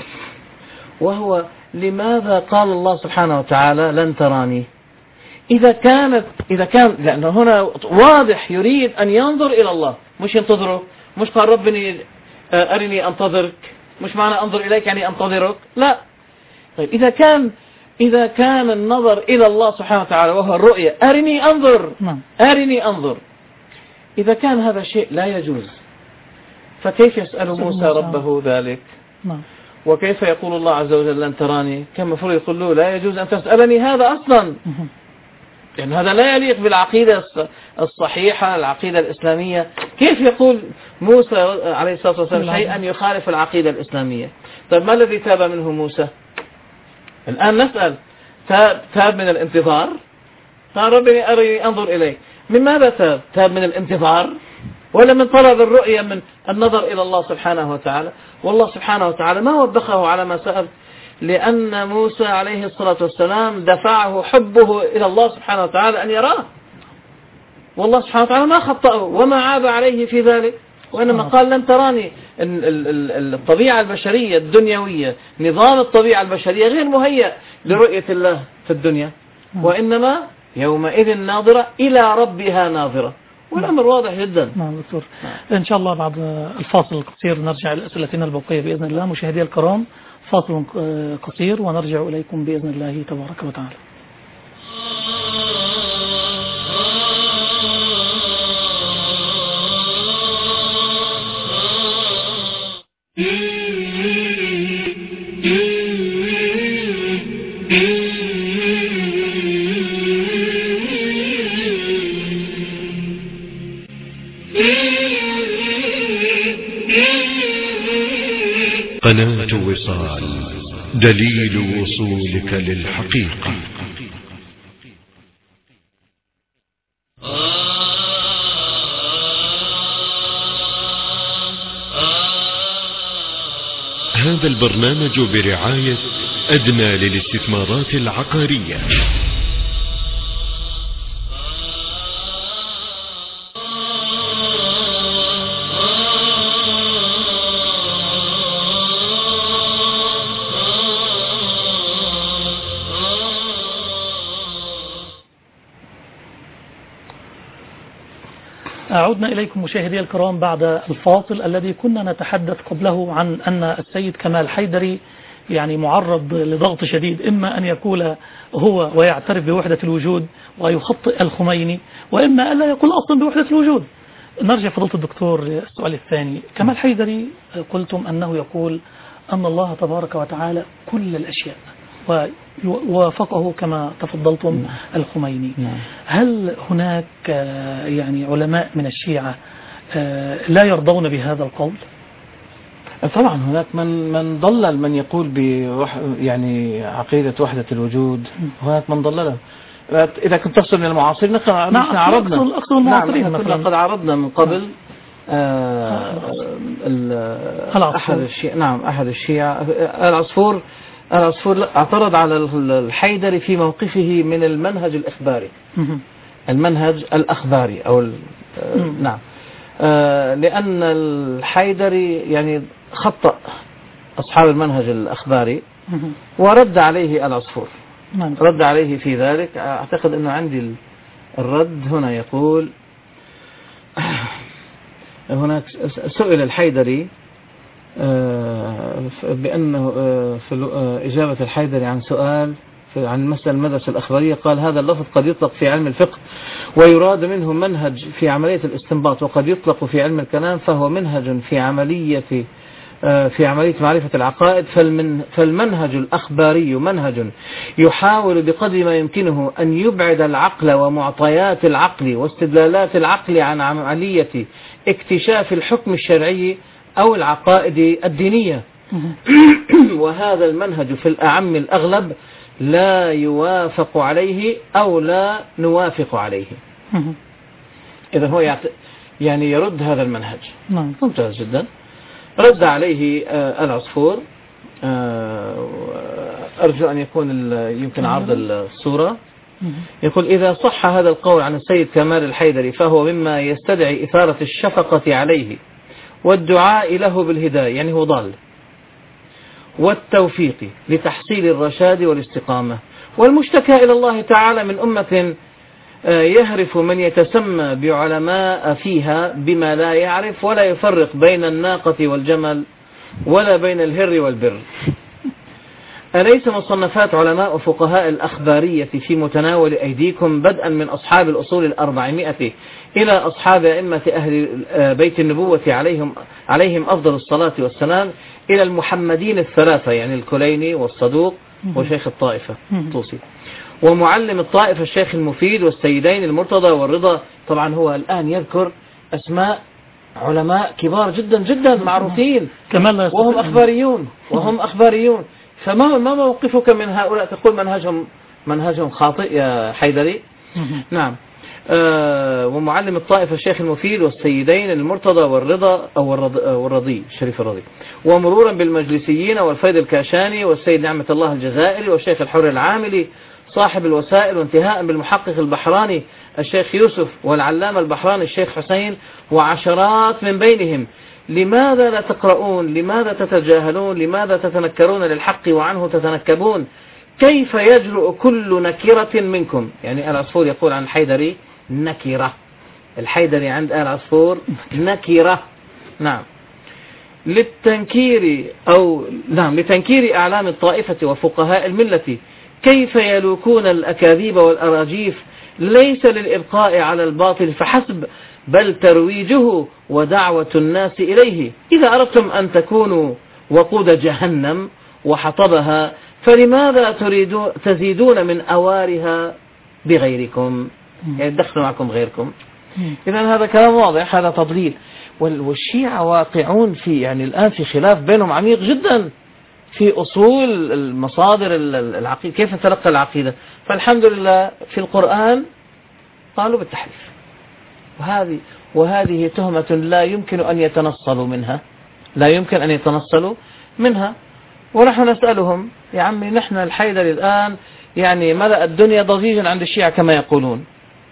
وهو لماذا قال الله سبحانه وتعالى لن تراني؟ إذا كانت إذا كان لأنه هنا واضح يريد أن ينظر إلى الله، مش ينتظره. مش قال ربني أرني أنتظرك، مش معنى أنظر إليك يعني أنتظرك، لا. طيب إذا كان إذا كان النظر إلى الله سبحانه وتعالى وهو الرؤية أرني أنظر أرني أنظر، إذا كان هذا شيء لا يجوز فكيف يسأل موسى ربه ذلك؟ وكيف يقول الله عز وجل لن تراني؟ كما المفروض يقول له لا يجوز أن تسألني هذا أصلا، لأن هذا لا يليق بالعقيدة الصحيحة العقيدة الإسلامية. كيف يقول موسى عليه الصلاة والسلام شيئا يخالف العقيدة الإسلامية؟ طيب ما الذي تاب منه موسى؟ الآن نسأل، تاب, تاب من الانتظار؟ قال ربي أرني أنظر إليك. من ماذا تاب؟ تاب من الانتظار ولا من طلب الرؤية من النظر إلى الله سبحانه وتعالى؟ والله سبحانه وتعالى ما وبخه على ما سأل، لأن موسى عليه الصلاة والسلام دفعه حبه إلى الله سبحانه وتعالى أن يراه، والله سبحانه وتعالى ما خطأه وما عاب عليه في ذلك، وإنما قال لن تراني. الطبيعة البشرية الدنيوية، نظام الطبيعة البشرية غير مهيأ لرؤية الله في الدنيا، وإنما يومئذ ناظرة إلى ربها ناظرة، والأمر واضح جدا. نعم دكتور، إن شاء الله بعد الفاصل القصير نرجع إلى أسئلتنا البقية بإذن الله. مشاهدي الكرام، فاصل قصير ونرجع إليكم بإذن الله تبارك وتعالى. قناة وصال، دليل وصولك للحقيقة. هذا البرنامج برعاية أدنى للاستثمارات العقارية. عدنا إليكم مشاهدي الكرام بعد الفاصل الذي كنا نتحدث قبله عن أن السيد كمال حيدري يعني معرض لضغط شديد، إما أن يقول هو ويعترف بوحدة الوجود ويخطئ الخميني، وإما أن لا يقول أصلا بوحدة الوجود. نرجع فضيلة الدكتور السؤال الثاني. كمال حيدري قلتم أنه يقول أن الله تبارك وتعالى كل الأشياء، ووافقه كما تفضلتم الخميني. هل هناك يعني علماء من الشيعة لا يرضون بهذا القول؟ طبعا هناك من من ضلل، من يقول بوح يعني عقيدة وحدة الوجود، هناك من ضلله. إذا كنت تقصد من المعاصرين، نحن عرضنا أقصد المعاصرين نعم مثلا قد عرضنا من قبل آه أحد الشيعة نعم أحد الشيعة العصفور العصفور اعترض على الحيدري في موقفه من المنهج الإخباري، المنهج الأخباري أو نعم آه لأن الحيدري يعني خطأ أصحاب المنهج الأخباري ورد عليه العصفور، رد عليه في ذلك. أعتقد أنه عندي الرد هنا. يقول هناك سئل الحيدري بأنه في إجابة الحيدري عن سؤال عن مسألة المدرسة الأخبارية، قال هذا اللفظ قد يطلق في علم الفقه ويراد منه منهج في عملية الاستنباط، وقد يطلق في علم الكلام، فهو منهج في عملية في عملية معرفة العقائد. فالمنهج الأخباري منهج يحاول بقدر ما يمكنه أن يبعد العقل ومعطيات العقل واستدلالات العقل عن عملية اكتشاف الحكم الشرعي أو العقائد الدينية. وهذا المنهج في الأعم الأغلب لا يوافق عليه أو لا نوافق عليه. إذا هو يعني يرد هذا المنهج ممتاز جدا. رد عليه العصفور. أرجو أن يكون يمكن عرض الصورة. يقول إذا صح هذا القول عن السيد كمال الحيدري فهو مما يستدعي إثارة الشفقة عليه والدعاء له بالهداية، يعني هو ضال، والتوفيق لتحصيل الرشاد والاستقامة، والمشتكى إلى الله تعالى من أمة يهرف من يتسمى بعلماء فيها بما لا يعرف ولا يفرق بين الناقة والجمل ولا بين الهر والبر. أليس مصنفات علماء وفقهاء الأخبارية في متناول أيديكم بدءا من أصحاب الأصول الأربعمائة إلى أصحاب أئمة أهل بيت النبوة عليهم, عليهم أفضل الصلاة والسلام إلى المحمدين الثلاثة يعني الكليني والصدوق وشيخ الطائفة طوسي ومعلم الطائفة الشيخ المفيد والسيدين المرتضى والرضا. طبعا هو الآن يذكر أسماء علماء كبار جدا جدا معروفين وهم أخباريون وهم أخباريون فما ما موقفك من هؤلاء؟ تقول منهجهم منهجهم خاطئ يا حيدري. نعم. آه ومعلم الطائفة الشيخ المفيد والسيدين المرتضى والرضا أو والرضي الشريف الرضي ومرورا بالمجلسيين والفيض الكاشاني والسيد نعمة الله الجزائري والشيخ الحر العاملي صاحب الوسائل وانتهاء بالمحقق البحراني الشيخ يوسف والعلامة البحراني الشيخ حسين وعشرات من بينهم. لماذا لا تقرؤون؟ لماذا تتجاهلون؟ لماذا تتنكرون للحق وعنه تتنكبون؟ كيف يجرؤ كل نكرة منكم؟ يعني آل عصفور يقول عن الحيدري نكرة، الحيدري عند آل عصفور نكرة. نعم. للتنكير أو نعم لتنكير أعلام الطائفة وفقهاء الملة كيف يلوكون الأكاذيب والأراجيف ليس للإبقاء على الباطل فحسب بل ترويجه ودعوة الناس إليه. إذا أردتم أن تكونوا وقود جهنم وحطبها فلماذا تريدون تزيدون من أوارها بغيركم؟ يعني تدخلوا معكم غيركم. إذا هذا كلام واضح، هذا تضليل. والشيعة واقعون في يعني الآن في خلاف بينهم عميق جدا في أصول المصادر العقيدة، كيف نتلقى العقيدة. فالحمد لله في القرآن قالوا بالتحريف، وهذه وهذه تهمة لا يمكن أن يتنصلوا منها، لا يمكن أن يتنصلوا منها. ونحن نسألهم يا عمي نحن الحيدري الآن يعني ملأ الدنيا ضجيجا عند الشيعة كما يقولون.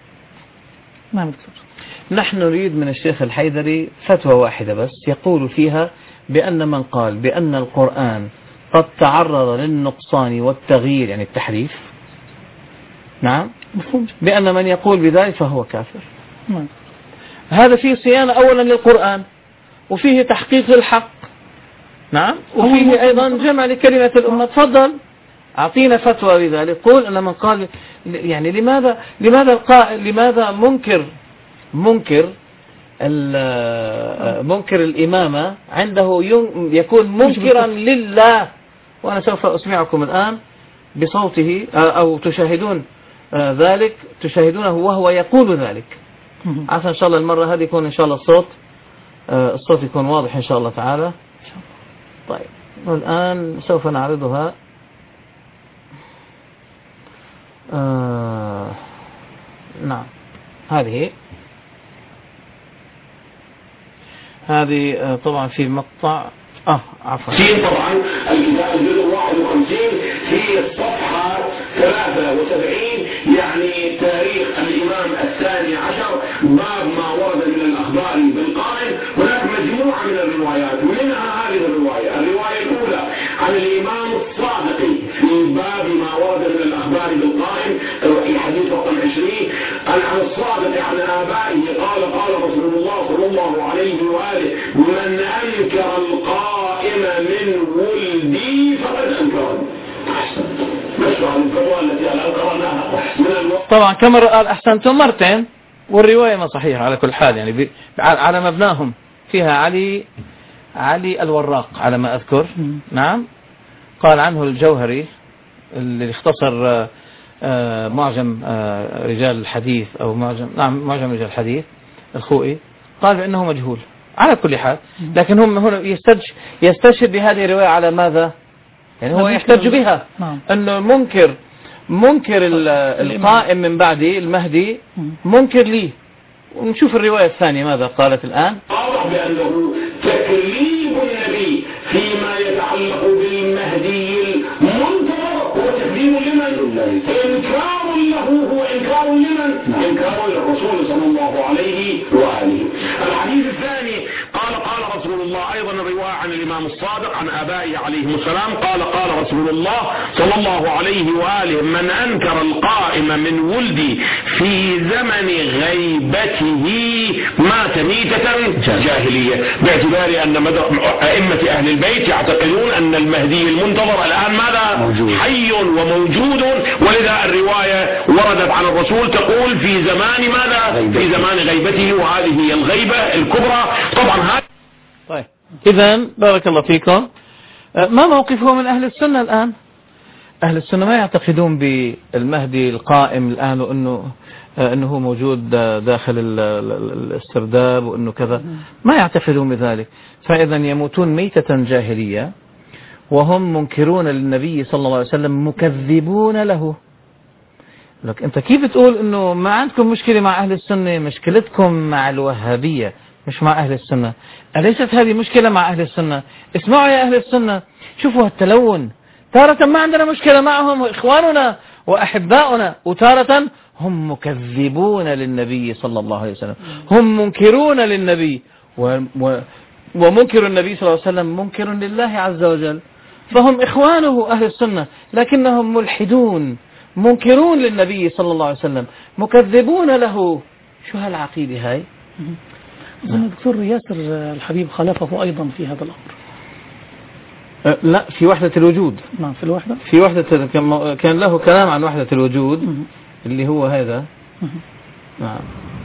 نعم. نحن نريد من الشيخ الحيدري فتوى واحدة بس يقول فيها بأن من قال بأن القرآن قد تعرض للنقصان والتغيير يعني التحريف، نعم، بأن من يقول بذلك فهو كافر. نعم. هذا فيه صيانة أولا للقرآن وفيه تحقيق للحق، نعم، وفيه أيضا جمع لكلمة الأمة. تفضل أعطينا فتوى بذلك. قول أن من قال يعني لماذا لماذا القائل لماذا منكر منكر منكر الإمامة عنده يكون منكرا لله. وأنا سوف أسمعكم الآن بصوته أو تشاهدون ذلك تشاهدونه وهو يقول ذلك. عسى إن شاء الله المرة هذه يكون إن شاء الله الصوت الصوت يكون واضح إن شاء الله تعالى. طيب والآن سوف نعرضها. آه نعم هذه هذه طبعا في مقطع اه عفوا طبعا الكتاب الجزء واحد وخمسين في الصفحة ثلاثة وسبعين يعني تاريخ الإمام الثاني عشر باب ما ورد من الأخبار بالقائم. هناك مجموعة من الروايات ومنها هذه الرواية. الرواية الأولى عن الإمام الصادق في باب ما ورد من الأخبار بالقائم الحديث رقم عشرين عن الصادق عن آبائه قال قال رسول الله صلى الله عليه وآله من أنكر القائم من ولدي فقد أنكرني. طبعا كما قال أحسنتم مرتين والرواية ما صحيحة على كل حال يعني على مبناهم فيها علي علي الوراق على ما أذكر. نعم قال عنه الجوهري اللي اختصر معجم رجال الحديث أو معجم نعم معجم رجال الحديث الخوئي قال بأنه مجهول على كل حال. لكن هم هنا يستشهد بهذه الرواية على ماذا؟ يعني هو يحتج بها أنه منكر منكر القائم من بعدي المهدي منكر لي. ونشوف الرواية الثانية ماذا قالت الآن. واضح بأنه تكليب النبي فيما يتعلق بالمهدي المنتظر هو تكليب لمن؟ إنكار له هو إنكار لمن؟ إنكار للرسول صلى الله عليه وآله. الحديث الثاني قال قال رسول الله أيضا الرواية عن الإمام الصادق عن آبائه عليهم السلام قال قال رسول الله صلى الله عليه وآله من أنكر القائم من ولدي في زمن غيبته مات ميتة جاهلية، باعتبار أن أئمة أهل البيت يعتقدون أن المهدي المنتظر الآن ماذا؟ موجود. حي وموجود، ولذا الرواية وردت عن الرسول تقول في زمان ماذا؟ غيبته. في زمان غيبته، وهذه هي الغيبة الكبرى طبعا. هذا طيب إذا بارك الله فيكم. ما موقفه من أهل السنة الآن؟ أهل السنة ما يعتقدون بالمهدي القائم الآن، وأنه أنه موجود داخل السرداب وأنه كذا، ما يعتقدون بذلك. فإذا يموتون ميتة جاهلية وهم منكرون للنبي صلى الله عليه وسلم، مكذبون له. لك أنت كيف تقول أنه ما عندكم مشكلة مع أهل السنة؟ مشكلتكم مع الوهابية مش مع أهل السنة. أليست هذه مشكلة مع أهل السنة؟ اسمعوا يا أهل السنة، شوفوا التلون، تارة ما عندنا مشكلة معهم وإخواننا وأحباؤنا، وتارة هم مكذبون للنبي صلى الله عليه وسلم، هم منكرون للنبي، و... و... ومنكر النبي صلى الله عليه وسلم منكر لله عز وجل. فهم إخوانه أهل السنة، لكنهم ملحدون منكرون للنبي صلى الله عليه وسلم، مكذبون له. شو هالعقيدة هاي؟ الدكتور ياسر الحبيب خالفه أيضا في هذا الأمر. أه لا، في وحدة الوجود. نعم في الوحدة، في وحدة كان له كلام عن وحدة الوجود م- اللي هو هذا. نعم.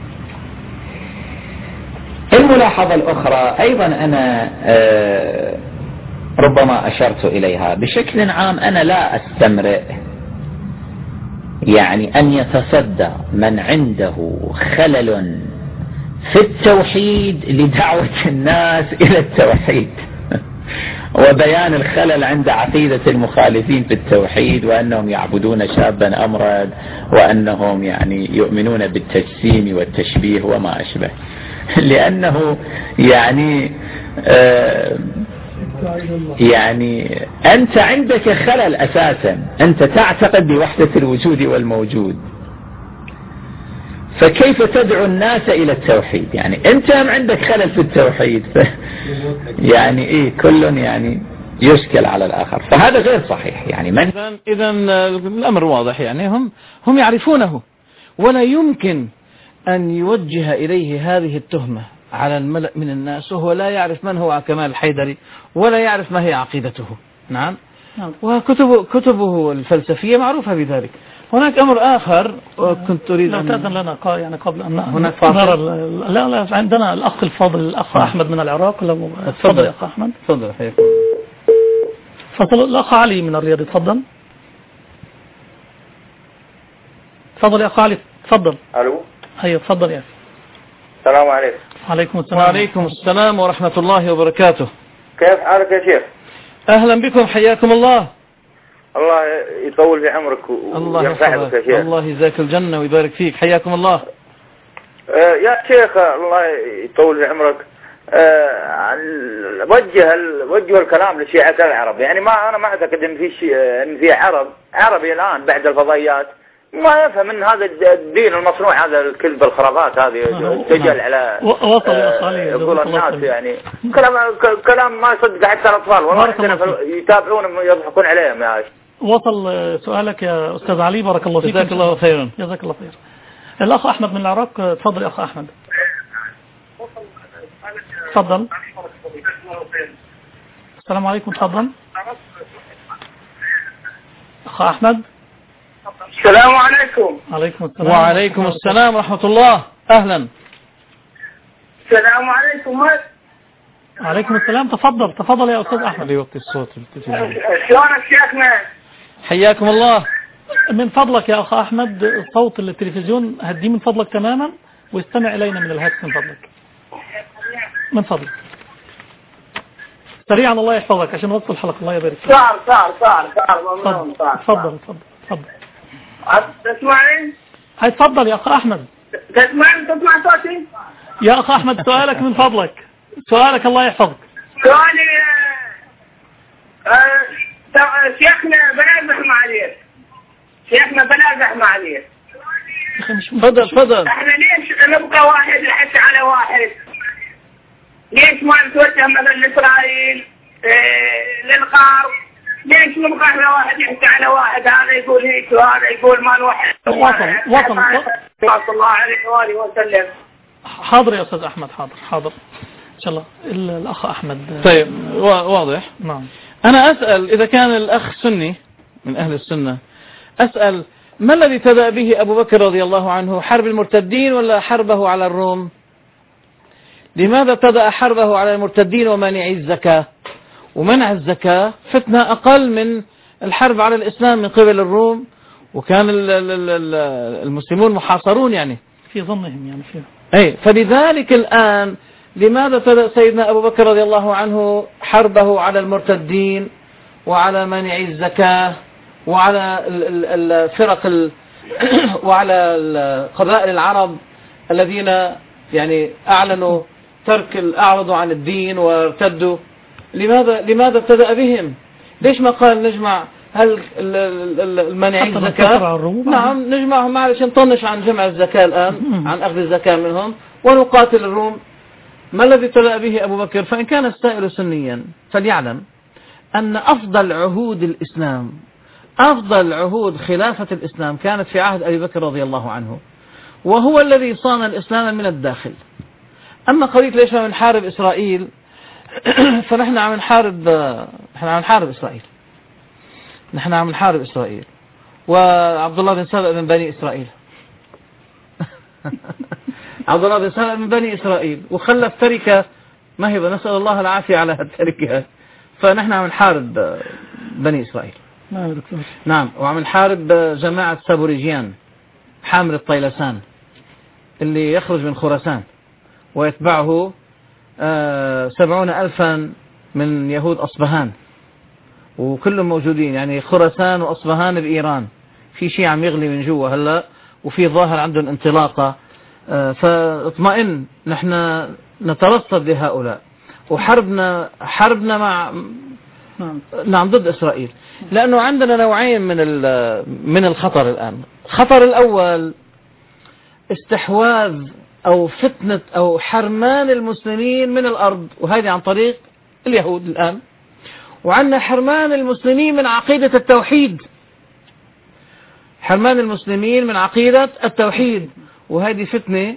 الملاحظة الأخرى أيضا أنا أه ربما أشرت إليها بشكل عام، أنا لا أستمرئ يعني أن يتصدى من عنده خلل في التوحيد لدعوة الناس إلى التوحيد وبيان الخلل عند عقيدة المخالفين في التوحيد، وأنهم يعبدون شابا أمرد، وأنهم يعني يؤمنون بالتجسيم والتشبيه وما أشبه. لأنه يعني آه يعني أنت عندك خلل أساسا، أنت تعتقد بوحدة الوجود والموجود، فكيف تدعو الناس إلى التوحيد؟ يعني أنت هم عندك خلل في التوحيد، يعني إيه كل يعني يشكل على الآخر، فهذا غير صحيح. يعني من إذا الأمر واضح، يعني هم هم يعرفونه، ولا يمكن أن يوجه إليه هذه التهمة على الملأ من الناس وهو لا يعرف من هو كمال الحيدري ولا يعرف ما هي عقيدته. نعم. وكتبه كتبه الفلسفية معروفة بذلك. هناك أمر آخر كنت أريد لو أن تأذن لنا يعني قبل أن هناك فاصل. لا لا عندنا الأخ الفاضل الأخ أحمد من العراق. لو تفضل يا أخ أحمد. تفضل حياكم. فصل الأخ علي من الرياض، تفضل. تفضل يا أخ علي، تفضل. ألو. أيوة تفضل يا أخي. السلام عليكم. عليكم السلام. وعليكم السلام ورحمة الله وبركاته. كيف حالك يا شيخ؟ أهلا بكم، حياكم الله. الله يطول في عمرك وينفعك يا شيخ. الله يجزاك الجنة ويبارك فيك، حياكم الله. آه يا شيخ الله يطول في عمرك، آه وجه وجه الكلام لشيعة العرب. يعني ما أنا ما أعتقد إن في شيء إن في عرب عربي الآن بعد الفضائيات ما يفهم من هذا الدين المصنوع، هذا الكذب الخرافات هذه تجل على وصل آه يقول الناس يعني كلام كلام ما يصدق حتى الأطفال، والله عندنا يتابعون يضحكون عليهم يا عايش. وصل سؤالك يا أستاذ علي، بارك الله فيك. جزاك الله خيرا. جزاك الله خير. الأخ أحمد من العراق، تفضل يا أخ أحمد. تفضل. السلام عليكم، تفضل أخ أحمد. السلام عليكم. عليكم السلام. وعليكم السلام ورحمة الله. أهلا. السلام عليكم. عليكم السلام، تفضل تفضل يا أستاذ أحمد. لوقت الصوت. شلونك شيخنا؟ حياكم الله. من فضلك يا أخ أحمد صوت التلفزيون هديه من فضلك تماما، واستمع إلينا من الهاتف من فضلك، من فضلك سريعا. الله يحفظك عشان نوصل الحلقة. الله يبارك فيك. صار صار صار صار ممنون. صار. تفضل تفضل تفضل. تسمعني؟ هاي تفضل يا أخ أحمد. تسمعني؟ تسمع صوتي؟ يا أخ أحمد سؤالك من فضلك، سؤالك الله يحفظك. سؤالي آه شيخنا بنازح معليك، شيخنا بنازح معليك. تفضل تفضل. احنا ليش نبقى واحد لحتى على واحد؟ ليش ما نتوجه مثلا لإسرائيل اه للغرب؟ ليش نبقى احنا واحد يحكي على واحد، هذا يقول هيك وهذا يقول ما نوحد؟ وصل وصل صلى الله عليه وآله وسلم. حاضر يا أستاذ أحمد، حاضر حاضر إن شاء الله. الأخ أحمد. طيب واضح. نعم. أنا أسأل إذا كان الأخ سني من أهل السنة، أسأل ما الذي ابتدأ به أبو بكر رضي الله عنه؟ حرب المرتدين ولا حربه على الروم؟ لماذا ابتدأ حربه على المرتدين ومانعي الزكاة؟ ومنع الزكاة فتنة أقل من الحرب على الإسلام من قبل الروم، وكان المسلمون محاصرون يعني في ظنهم يعني فيه. أي فلذلك الآن لماذا ابتدأ سيدنا أبو بكر رضي الله عنه حربه على المرتدين وعلى مانعي الزكاة وعلى الفرق وعلى قبائل العرب الذين يعني أعلنوا ترك أعرضوا عن الدين وارتدوا؟ لماذا لماذا ابتدأ بهم؟ ليش ما قال نجمع هل المانعي الزكاة؟ نعم نجمعهم معلش نطنش عن جمع الزكاة الآن، عن أخذ الزكاة منهم ونقاتل الروم. ما الذي ابتدأ به أبو بكر؟ فإن كان السائل سنيا فليعلم أن أفضل عهود الإسلام، أفضل عهود خلافة الإسلام كانت في عهد أبي بكر رضي الله عنه، وهو الذي صان الإسلام من الداخل. أما قضية ليش عم نحارب إسرائيل فنحن عم نحارب نحن عم نحارب إسرائيل نحن عم نحارب إسرائيل وعبد الله بن سبأ من بني إسرائيل عبد الله بن سبأ من بني إسرائيل وخلف تركة مهبة، نسأل الله العافية على التركة. فنحن عم نحارب بني إسرائيل. نعم، وعم نحارب جماعة سابوريجيان حامل الطيلسان اللي يخرج من خراسان ويتبعه سبعون ألفا من يهود أصبهان، وكلهم موجودين يعني خراسان وأصبهان بإيران. في شيء عم يغلي من جوا هلا، وفي ظاهر عندهم انطلاقة. فاطمئن، نحن نترصد لهؤلاء، وحربنا حربنا مع نعم ضد إسرائيل، لأنه عندنا نوعين من من الخطر الآن. الخطر الأول استحواذ أو فتنة أو حرمان المسلمين من الأرض، وهذه عن طريق اليهود الآن. وعندنا حرمان المسلمين من عقيدة التوحيد، حرمان المسلمين من عقيدة التوحيد، وهذه فتنة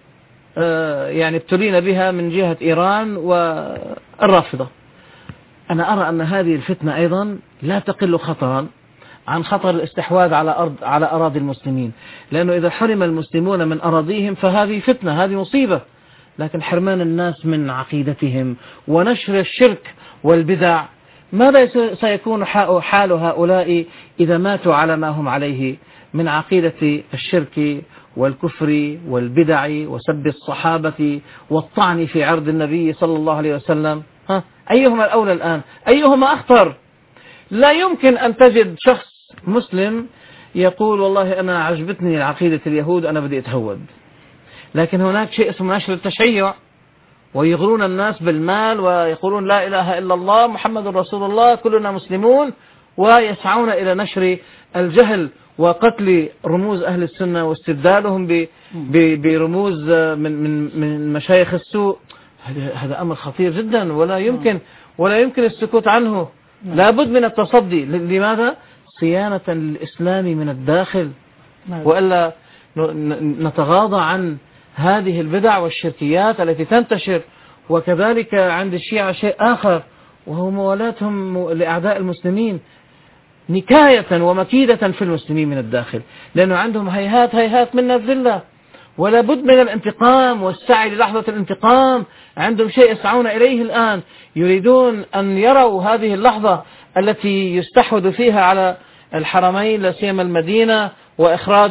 يعني ابتلينا بها من جهة إيران والرافضة. أنا أرى أن هذه الفتنة أيضا لا تقل خطرا عن خطر الاستحواذ على أرض على أراضي المسلمين، لأنه إذا حرم المسلمون من أراضيهم فهذه فتنة، هذه مصيبة. لكن حرمان الناس من عقيدتهم ونشر الشرك والبدع، ماذا سيكون حال هؤلاء إذا ماتوا على ما هم عليه من عقيدة الشرك والكفر والبدع وسب الصحابة والطعن في عرض النبي صلى الله عليه وسلم؟ ها؟ أيهما الأولى الآن؟ أيهما أخطر؟ لا يمكن أن تجد شخص مسلم يقول والله أنا عجبتني عقيدة اليهود أنا بدي أتهود، لكن هناك شيء اسمه نشر التشيع، ويغرون الناس بالمال ويقولون لا إله إلا الله محمد رسول الله كلنا مسلمون، ويسعون إلى نشر الجهل وقتل رموز أهل السنة واستبدالهم برموز من من من مشايخ السوء. هذا أمر خطير جدا، ولا يمكن ولا يمكن السكوت عنه. لابد من التصدي. لماذا؟ صيانة الإسلام من الداخل، وإلا نتغاضى عن هذه البدع والشركيات التي تنتشر. وكذلك عند الشيعة شيء آخر، وهو موالاتهم لأعداء المسلمين نكاية ومكيدة في المسلمين من الداخل، لأنه عندهم هيهات هيهات من الذلة، ولا بد من الانتقام والسعي للحظة الانتقام. عندهم شيء يسعون إليه الآن، يريدون أن يروا هذه اللحظة التي يستحوذ فيها على الحرمين لا سيما المدينة، وإخراج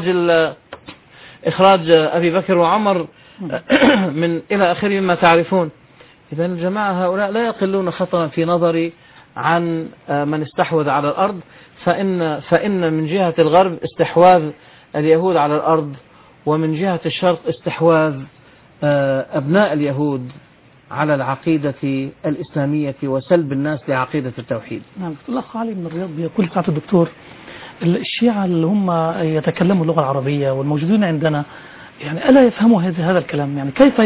إخراج أبي بكر وعمر من إلى آخره مما تعرفون. إذن الجماعة هؤلاء لا يقلون خطرا في نظري عن من استحوذ على الأرض، فإن فإن من جهة الغرب استحواذ اليهود على الأرض، ومن جهة الشرق استحواذ أبناء اليهود على العقيدة الإسلامية وسلب الناس لعقيدة التوحيد. نعم. الأخ علي من الرياض يقول ساعة الدكتور الشيعة اللي هم يتكلموا اللغة العربية والموجودين عندنا يعني ألا يفهموا هذا هذا الكلام؟ يعني كيف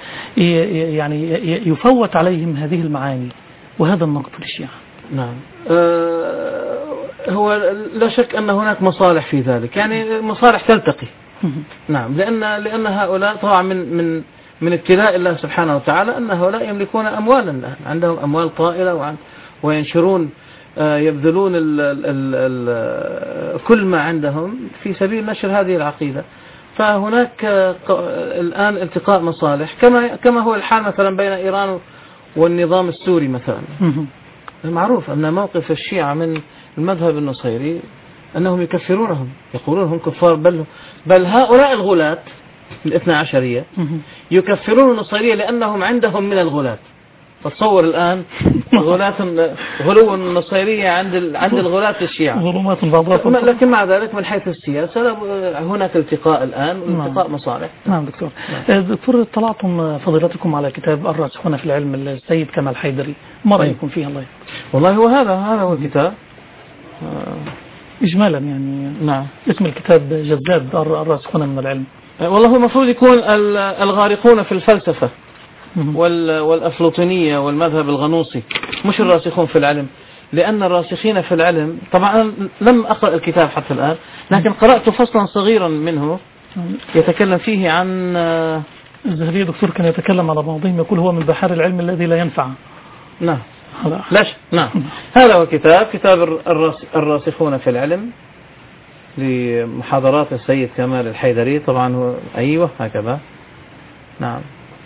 يعني يفوت عليهم هذه المعاني وهذا النقد للشيعة؟ نعم. أه هو لا شك أن هناك مصالح في ذلك، يعني مصالح تلتقي نعم، لأن لأن هؤلاء طبعا من من من ابتلاء الله سبحانه وتعالى أن هؤلاء يملكون أموالا، عندهم أموال طائلة وعن وينشرون يبذلون ال ال ال كل ما عندهم في سبيل نشر هذه العقيدة. فهناك الآن التقاء مصالح، كما كما هو الحال مثلا بين إيران والنظام السوري مثلا. معروف أن موقف الشيعة من المذهب النصيري أنهم يكفرونهم، يقولون هم كفار، بل بل هؤلاء الغلاة الاثنى عشرية يكفرون النصيرية لأنهم عندهم من الغلاة. فتصور الآن غلاة غلو النصيرية عند عند الغلاة الشيعة، ظلمات بعضها. لكن مع ذلك من حيث السياسة هناك التقاء الآن، والتقاء مصالح. نعم دكتور. دكتور، اطلعتم فضيلتكم على كتاب الراسخون في العلم السيد كمال الحيدري، ما رأيكم فيه؟ الله يبارك. والله هو هذا هذا هو الكتاب إجمالا يعني. نعم. اسم الكتاب جذاب، الراسخون من العلم. والله هو المفروض يكون الغارقون في الفلسفة والأفلاطونية والمذهب الغنوصي، مش الراسخون في العلم، لأن الراسخين في العلم طبعا أنا لم أقرأ الكتاب حتى الآن، لكن قرأت فصلا صغيرا منه يتكلم فيه عن الزهري. دكتور كان يتكلم على بعضهم، يقول هو من بحار العلم الذي لا ينفع. نعم. لاش نعم. هذا هو كتاب كتاب الراسخون في العلم لمحاضرات السيد كمال الحيدري. طبعا هو أيوة هكذا. نعم.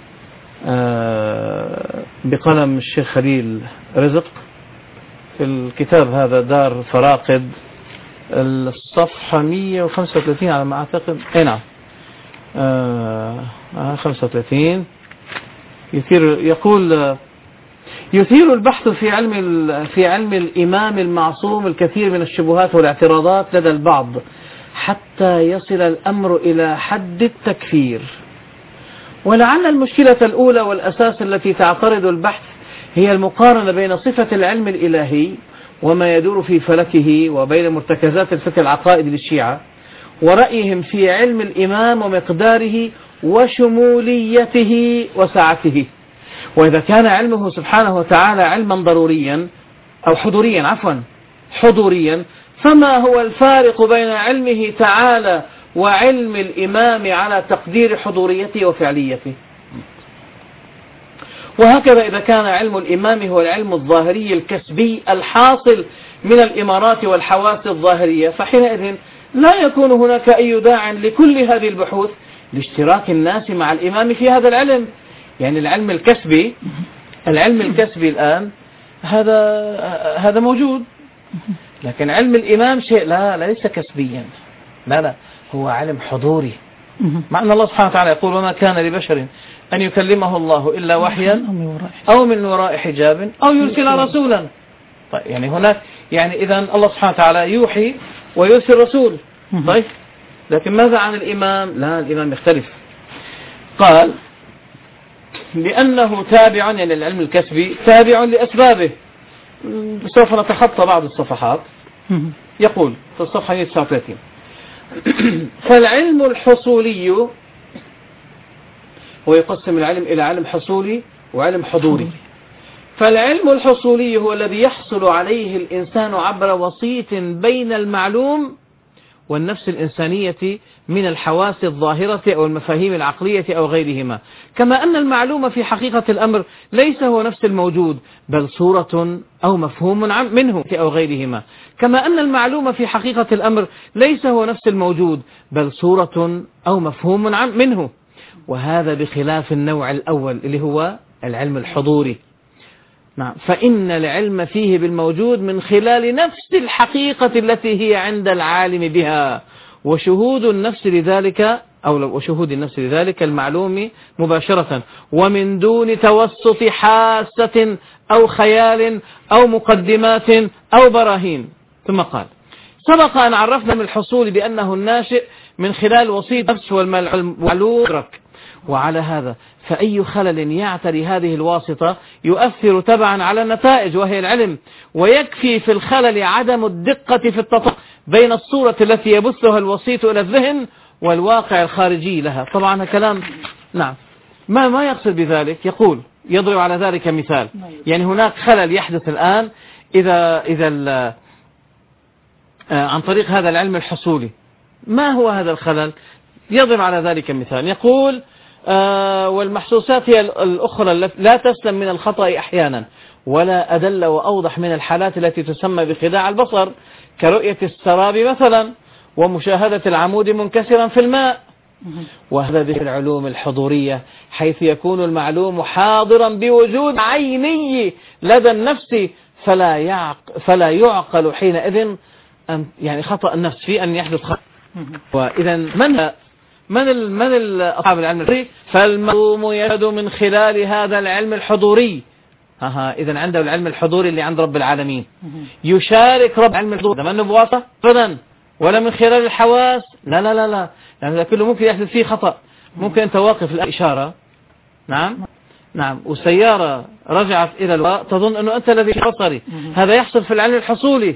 آه بقلم الشيخ خليل رزق. في الكتاب هذا دار فراقد، الصفحة مئة وخمسة وثلاثين على ما أعتقد. اي نعم. آه خمسة وثلاثين. يثير يقول يثير البحث في علم في علم الإمام المعصوم الكثير من الشبهات والاعتراضات لدى البعض، حتى يصل الأمر إلى حد التكفير. ولعل المشكلة الأولى والأساس التي تعترض البحث هي المقارنة بين صفة العلم الإلهي وما يدور في فلكه وبين مرتكزات الفكر العقائدي للشيعة ورأيهم في علم الإمام ومقداره وشموليته وسعته. وإذا كان علمه سبحانه وتعالى علما ضروريا أو حضوريا عفوا حضوريا، فما هو الفارق بين علمه تعالى وعلم الإمام على تقدير حضوريته وفعليته؟ وهكذا إذا كان علم الإمام هو العلم الظاهري الكسبي الحاصل من الإمارات والحواس الظاهرية، فحينئذ لا يكون هناك أي داع لكل هذه البحوث لاشتراك الناس مع الإمام في هذا العلم. يعني العلم الكسبي العلم الكسبي الآن هذا هذا موجود، لكن علم الإمام شيء لا ليس كسبيا، لا لا هو علم حضوري. مع أن الله سبحانه وتعالى يقول: وما كان لبشر أن يكلمه الله إلا وحيا أو من وراء حجاب أو يرسل رسولا. طيب يعني هناك يعني إذا الله سبحانه وتعالى يوحي ويرسل رسول. طيب لكن ماذا عن الإمام؟ لا، الإمام يختلف. قال لأنه تابع، يعني العلم الكسبي تابع لأسبابه. سوف نتخطى بعض الصفحات. يقول في الصفحة مئة وتسعة وثلاثين: فالعلم الحصولي، ويقسم العلم إلى علم حصولي وعلم حضوري. فالعلم الحصولي هو الذي يحصل عليه الإنسان عبر وسيط بين المعلوم والنفس الإنسانية من الحواس الظاهرة أو المفاهيم العقلية أو غيرهما، كما أن المعلوم في حقيقة الأمر ليس هو نفس الموجود بل صورة أو مفهوم منه أو غيرهما، كما أن المعلوم في حقيقة الأمر ليس هو نفس الموجود بل صورة أو مفهوم منه. وهذا بخلاف النوع الأول اللي هو العلم الحضوري. نعم، فإن العلم فيه بالموجود من خلال نفس الحقيقة التي هي عند العالم بها، وشهود النفس لذلك أو لو وشهود النفس لذلك المعلوم مباشرة ومن دون توسط حاسة أو خيال أو مقدمات أو براهين. ثم قال: سبق أن عرفنا من الحصول بأنه الناشئ من خلال وسيط نفس والمعلوم يدرك، وعلى هذا فأي خلل يعتري هذه الواسطة يؤثر تبعا على النتائج وهي العلم، ويكفي في الخلل عدم الدقة في التطابق بين الصورة التي يبثها الوسيط إلى الذهن والواقع الخارجي لها. طبعا كلام نعم ما ما يقصد بذلك. يقول يضرب على ذلك مثال، يعني هناك خلل يحدث الآن إذا إذا عن طريق هذا العلم الحصولي. ما هو هذا الخلل؟ يضرب على ذلك مثال يقول آه والمحسوسات هي الأخرى التي لا تسلم من الخطأ أحيانا، ولا أدل وأوضح من الحالات التي تسمى بخداع البصر، كرؤية السراب مثلا، ومشاهدة العمود منكسرا في الماء. وهذا في العلوم الحضورية، حيث يكون المعلوم حاضرا بوجود عيني لدى النفس، فلا يعق فلا يعقل حينئذ أن يعني خطأ النفس في أن يحدث خطأ. وإذا من من ال من أصحاب العلم الحضوري؟ فالمعلوم يشهد من خلال هذا العلم الحضوري. ها إذا عنده العلم الحضوري اللي عند رب العالمين، يشارك رب العلم الحضوري من بواسطة أبدا ولا من خلال الحواس، لا لا لا لا، لأن يعني كله ممكن يحدث فيه خطأ. ممكن أنت واقف الإشارة، نعم نعم، والسيارة رجعت إلى الوراء تظن أنه أنت الذي بصري، هذا يحصل في العلم الحصولي،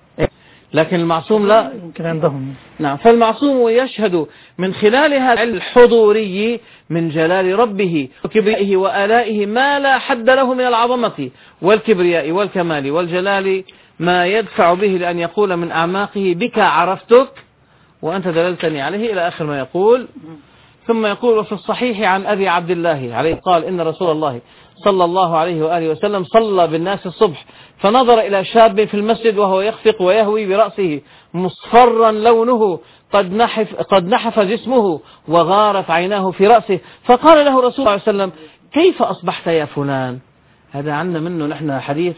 لكن المعصوم لا يمكن عندهم. نعم، فالمعصوم يشهد من خلال هذا العلم الحضوري من جلال ربه وكبريائه وآلائه ما لا حد له من العظمة والكبرياء والكمال والجلال، ما يدفع به لأن يقول من أعماقه بك عرفتك وأنت دللتني عليه، إلى آخر ما يقول. ثم يقول وفي الصحيح عن أبي عبد الله عليه قال إن رسول الله صلى الله عليه وآله وسلم صلى بالناس الصبح، فنظر إلى شاب في المسجد وهو يخفق ويهوي برأسه مصفرا لونه قد نحف, قد نحف جسمه وغارت عيناه في رأسه، فقال له رسول الله صلى الله عليه وسلم كيف أصبحت يا فلان؟ هذا عنا منه نحن حديث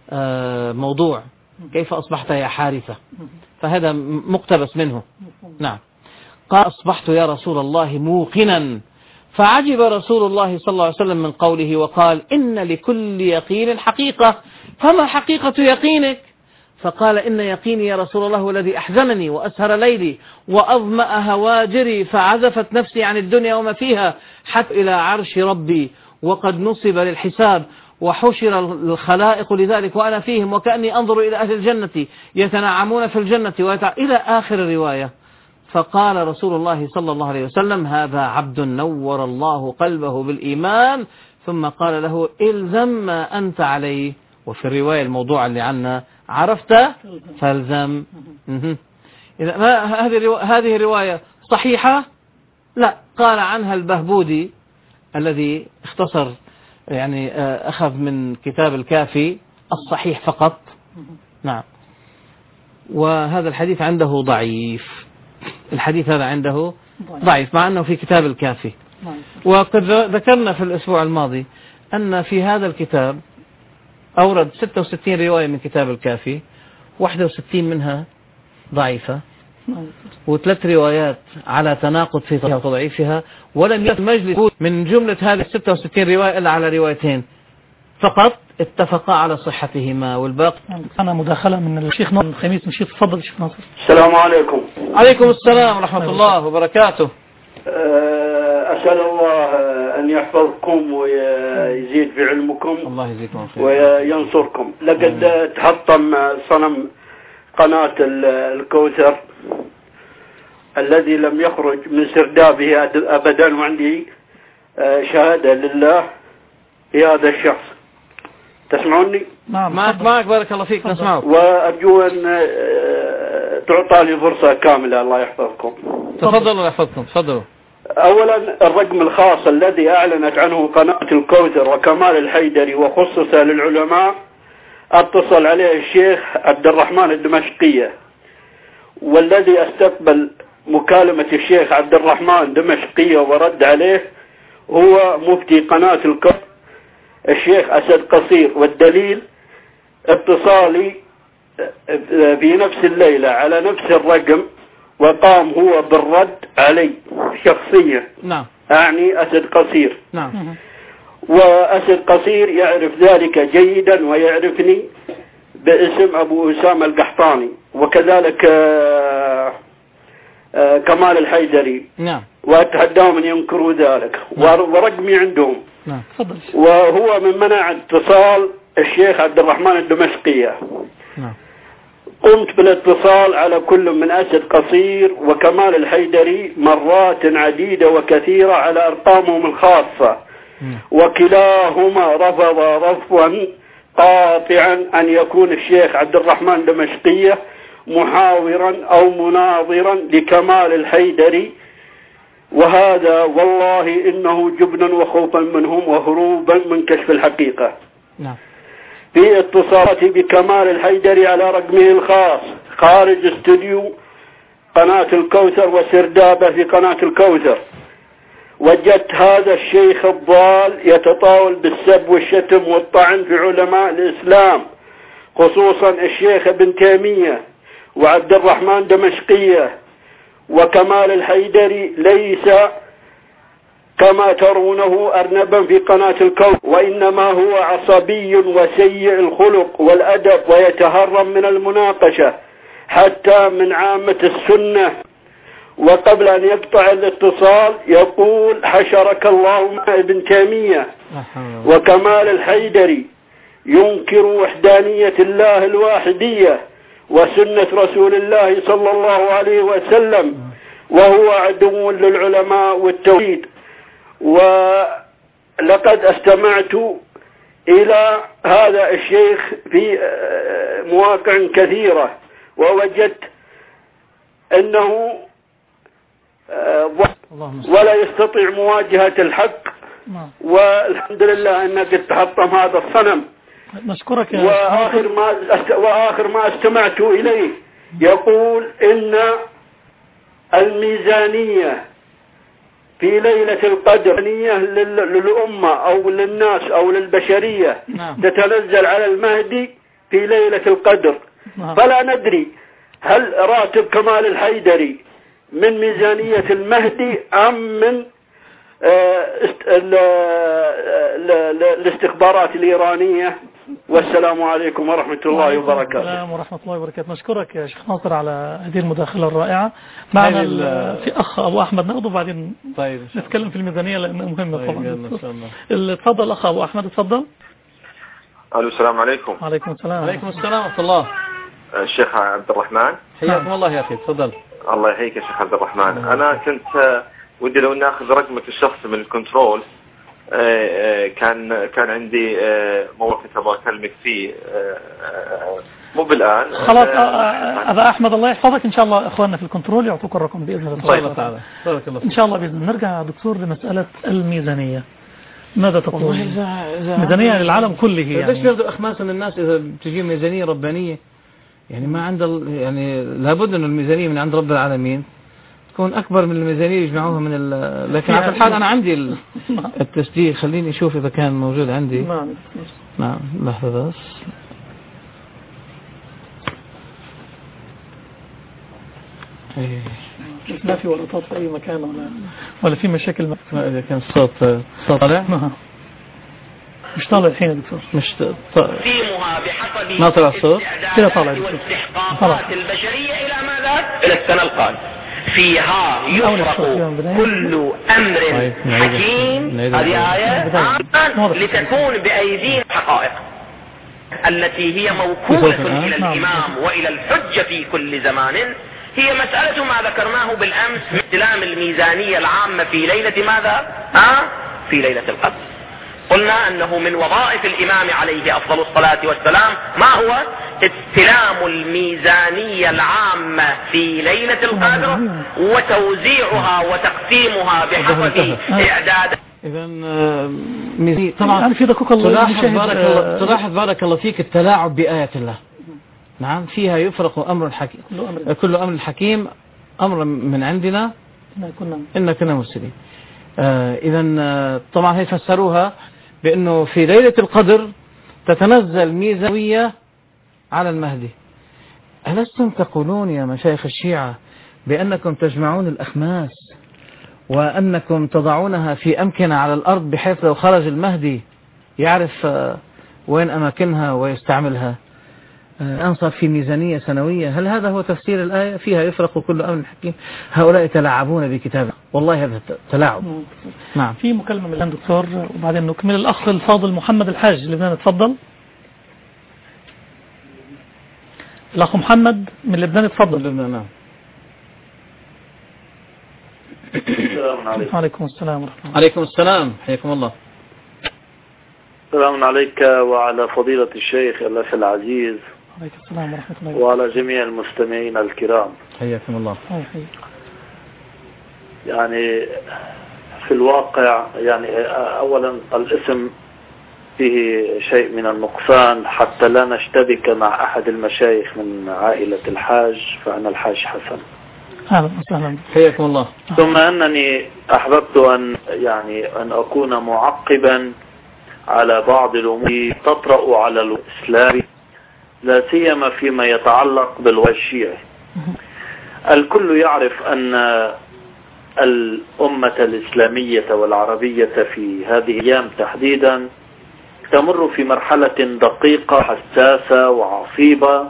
موضوع، كيف أصبحت يا حارثة، فهذا مقتبس منه. نعم، قال أصبحت يا رسول الله موقنا، فعجب رسول الله صلى الله عليه وسلم من قوله وقال إن لكل يقين حقيقة، فما حقيقة يقينك؟ فقال إن يقيني يا رسول الله الذي أحزنني وأسهر ليلي وأظمأ هواجري فعزفت نفسي عن الدنيا وما فيها حتى إلى عرش ربي، وقد نصب للحساب وحشر الخلائق لذلك وأنا فيهم، وكأني أنظر إلى أهل الجنة يتنعمون في الجنة ويتع... إلى آخر الرواية. فقال رسول الله صلى الله عليه وسلم هذا عبد نور الله قلبه بالإيمان، ثم قال له إلزم ما أنت عليه. وفي الرواية الموضوع اللي عنا عرفت فالزم. إذا ما هذه هذه الرواية صحيحة؟ لا، قال عنها البهبودي الذي اختصر يعني أخذ من كتاب الكافي الصحيح فقط. نعم، وهذا الحديث عنده ضعيف، الحديث هذا عنده ضعيف مع أنه في كتاب الكافي. وقد ذكرنا في الأسبوع الماضي أن في هذا الكتاب أورد ستة وستين رواية من كتاب الكافي، واحدة وستين منها ضعيفة، وثلاث روايات على تناقض في تضعيفها، ولم يكن مجلس من جملة هذه ستة وستين رواية إلا على روايتين فقط اتفقا على صحتهما، والباقي. أنا مداخلة من الشيخ ناصر الخميس. من الشيخ تفضل الشيخ ناصر. السلام عليكم. عليكم السلام ورحمة الله وبركاته. أسأل الله أن يحفظكم ويزيد في علمكم الله يزيدكم خير وينصركم. لقد تحطم صنم قناة الكوثر الذي لم يخرج من سردابه أبدا، وعندي شهادة لله في هذا الشخص. تسمعوني؟ نعم معك معك بارك الله فيك نسمعك. وأرجو أن تعطى لي فرصة كاملة. الله يحفظكم. تفضلوا الله يحفظكم. تفضلوا. أولا الرقم الخاص الذي أعلنت عنه قناة الكوثر وكمال الحيدري وخصص للعلماء اتصل عليه الشيخ عبد الرحمن الدمشقية، والذي استقبل مكالمة الشيخ عبد الرحمن دمشقية ورد عليه هو مفتي قناة الكوثر الشيخ أسد قصير. والدليل اتصالي في نفس الليلة على نفس الرقم، وقام هو بالرد علي شخصيا. نعم. أعني أسد قصير. نعم. وأسد قصير يعرف ذلك جيدا ويعرفني باسم أبو أسامة القحطاني، وكذلك كمال الحيدري. نعم. وأتحداهم أن ينكروا ذلك. نعم. ورقمي عندهم. نعم. وهو من منع اتصال الشيخ عبد الرحمن الدمشقية. نعم. قمت بالاتصال على كل من أسد قصير وكمال الحيدري مرات عديدة وكثيرة على أرقامهم الخاصة، وكلاهما رفض رفضا قاطعا أن يكون الشيخ عبد الرحمن دمشقية محاورا أو مناظرا لكمال الحيدري وهذا والله إنه جبنا وخوفا منهم وهروبا من كشف الحقيقة. نعم. في اتصالاتي بكمال الحيدري على رقمه الخاص خارج استوديو قناة الكوثر وسردابة في قناة الكوثر، وجدت هذا الشيخ الضال يتطاول بالسب والشتم والطعن في علماء الإسلام، خصوصا الشيخ ابن تيمية وعبد الرحمن دمشقية. وكمال الحيدري ليس كما ترونه أرنبا في قناة الكون، وإنما هو عصبي وسيء الخلق والأدب، ويتهرب من المناقشة حتى من عامة السنة. وقبل أن يقطع الاتصال يقول حشرك الله مع ابن تيمية. وكمال الحيدري ينكر وحدانية الله الواحدية وسنة رسول الله صلى الله عليه وسلم، وهو عدو للعلماء والتوحيد. ولقد استمعت إلى هذا الشيخ في مواقع كثيرة، ووجدت أنه ولا يستطيع مواجهة الحق، والحمد لله أنك تحطم هذا الصنم. نشكرك يا وآخر ما وآخر ما استمعت إليه يقول إن الميزانية في ليلة القدر للأمة أو للناس أو للبشرية تتنزل على المهدي في ليلة القدر. فلا ندري هل راتب كمال الحيدري من ميزانية المهدي أم من الاستخبارات الإيرانية. والسلام عليكم ورحمة الله وبركاته. السلام ورحمة الله وبركاته. نشكرك يا شيخ ناصر على هذه المداخلة الرائعة. معنا في أخ أبو أحمد ناخده وبعدين طيب نتكلم في الميزانية لأنها مهمة طبعا. طيب تفضل أخ أبو أحمد، تفضل. ألو السلام عليكم. وعليكم السلام. وعليكم السلام ورحمة الله. الشيخ عبد الرحمن. حياكم الله يا أخي، تفضل. الله يحييك يا شيخ عبد الرحمن. أنا كنت ودي لو ناخذ رقمك الشخصي من الكنترول. كان كان عندي موقف ابغى اكلمك فيه مو بالان. خلاص ابا احمد الله يحفظك، ان شاء الله اخواننا في الكنترول يعطوك الرقم باذن الله طيب. تعالى ان شاء الله باذن الله. نرجع يا دكتور لمساله الميزانيه، ماذا تقول؟ ميزانيه للعالم كله يعني. ليش يرضوا اخ ماسن الناس اذا بتجي ميزانيه ربانيه؟ يعني ما عند يعني لابد ان الميزانيه من عند رب العالمين تكون أكبر من الميزانية يجمعوها من ال... لكن على الحال أنا عندي التسجيل، خليني أشوف إذا كان موجود عندي. نعم لحظة بس. إيه. ما في ورطات في أي مكان ولا ولا في مشاكل. ما إذا كان الصوت صوت طالع مش طالع الحين يا دكتور. مش طالع. ما طلع الصوت كده طالع دكتور. طلع البشرية إلى ماذا؟ إلى السنة القادمة. فيها يفرق كل أمر حكيم. هذه آية لتكون بأيدينا حقائق التي هي موكولة إلى الإمام وإلى الحجة في كل زمان. هي مسألة ما ذكرناه بالأمس من استلام الميزانية العامة في ليلة ماذا؟ ها؟ في ليلة القدر. قلنا أنه من وظائف الإمام عليه أفضل الصلاة والسلام ما هو؟ استلام الميزانية العامة في ليلة القدر وتوزيعها وتقسيمها بحسب إعداد. إذا ميزانية طبعا في دقيقة الله تلاحظ بارك الله فيك التلاعب بآيات الله. نعم فيها يفرق أمر الحكيم، كل أمر الحكيم أمر من عندنا إن كنا مرسلين. آه إذا آه طبعا هي فسروها بأنه في ليلة القدر تتنزل ميزانية على المهدي. ألستم تقولون يا مشايخ الشيعة بأنكم تجمعون الأخماس وأنكم تضعونها في أمكنة على الأرض بحيث لو خرج المهدي يعرف آه وين أماكنها ويستعملها؟ الآن صار في ميزانية سنوية. هل هذا هو تفسير الآية فيها يفرق كل أمر حكيم؟ هؤلاء يتلاعبون بكتابه، والله هذا تلاعب. نعم. في مكالمة من الآن دكتور وبعدين نكمل. الأخ الفاضل محمد الحاج لبنان، تفضل. الأخ محمد من لبنان تفضل. لبنان. نعم. السلام عليكم. وعليكم السلام ورحمة الله. عليكم السلام، حياكم الله. السلام عليك وعلى فضيلة الشيخ الأخ العزيز. عليكم السلام ورحمة الله. وعلى جميع المستمعين الكرام. حياكم الله. يعني في الواقع يعني أولا الاسم فيه شيء من النقصان حتى لا نشتبك مع أحد المشايخ من عائلة الحاج، فأنا الحاج حسن. أهلا وسهلا. حياكم الله. ثم أنني أحببت أن يعني أن أكون معقبا على بعض الأمور تطرأ على الإسلام، لا سيما فيما يتعلق بالوجه الشيعي. الكل يعرف أن الأمة الإسلامية والعربية في هذه الأيام تحديدا تمر في مرحلة دقيقة حساسة وعصيبة،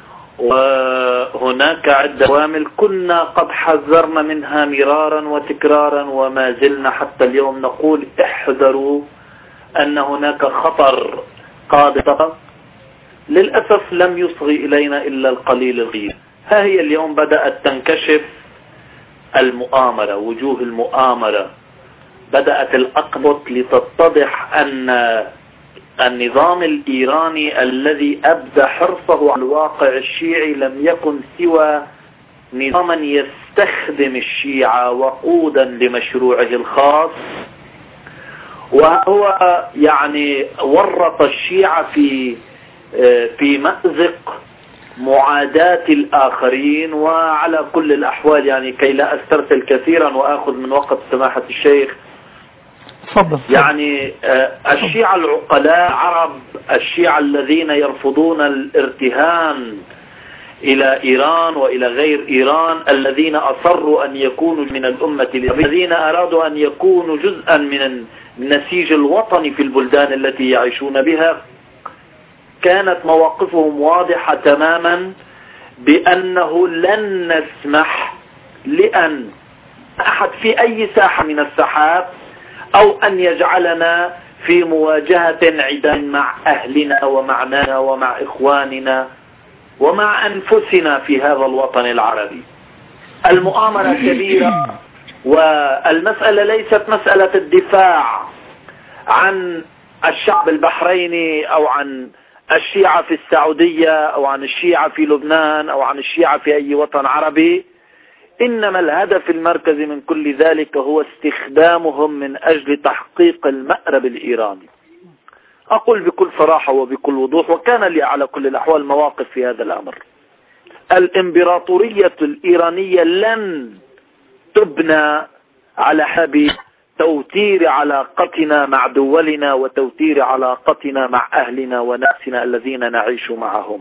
وهناك عدة عوامل كنا قد حذرنا منها مرارا وتكرارا وما زلنا حتى اليوم نقول احذروا أن هناك خطر قادم. للأسف لم يصغي إلينا إلا القليل الغير. ها هي اليوم بدأت تنكشف المؤامرة، وجوه المؤامرة بدأت الأقبط لتتضح أن النظام الإيراني الذي أبدى حرصه على الواقع الشيعي لم يكن سوى نظاما يستخدم الشيعة وقودا لمشروعه الخاص، وهو يعني ورط الشيعة في في مأزق معاداة الآخرين. وعلى كل الأحوال يعني كي لا أسترسل كثيرا وأخذ من وقت سماحة الشيخ، تفضل. يعني الشيعة العقلاء عرب، الشيعة الذين يرفضون الارتهان إلى إيران وإلى غير إيران، الذين أصروا أن يكونوا من الأمة، الذين أرادوا أن يكونوا جزءا من النسيج الوطني في البلدان التي يعيشون بها، كانت مواقفهم واضحة تماما بأنه لن نسمح لأن أحد في أي ساحة من الساحات أو أن يجعلنا في مواجهة عداء مع أهلنا ومعنانا ومع إخواننا ومع أنفسنا في هذا الوطن العربي. المؤامرة كبيرة، والمسألة ليست مسألة الدفاع عن الشعب البحريني أو عن الشيعة في السعودية أو عن الشيعة في لبنان أو عن الشيعة في أي وطن عربي، إنما الهدف المركزي من كل ذلك هو استخدامهم من أجل تحقيق المأرب الإيراني. أقول بكل صراحة وبكل وضوح، وكان لي على كل الأحوال مواقف في هذا الأمر. الإمبراطورية الإيرانية لن تبنى على حساب توتير علاقتنا مع دولنا وتوتير علاقتنا مع أهلنا وناسنا الذين نعيش معهم.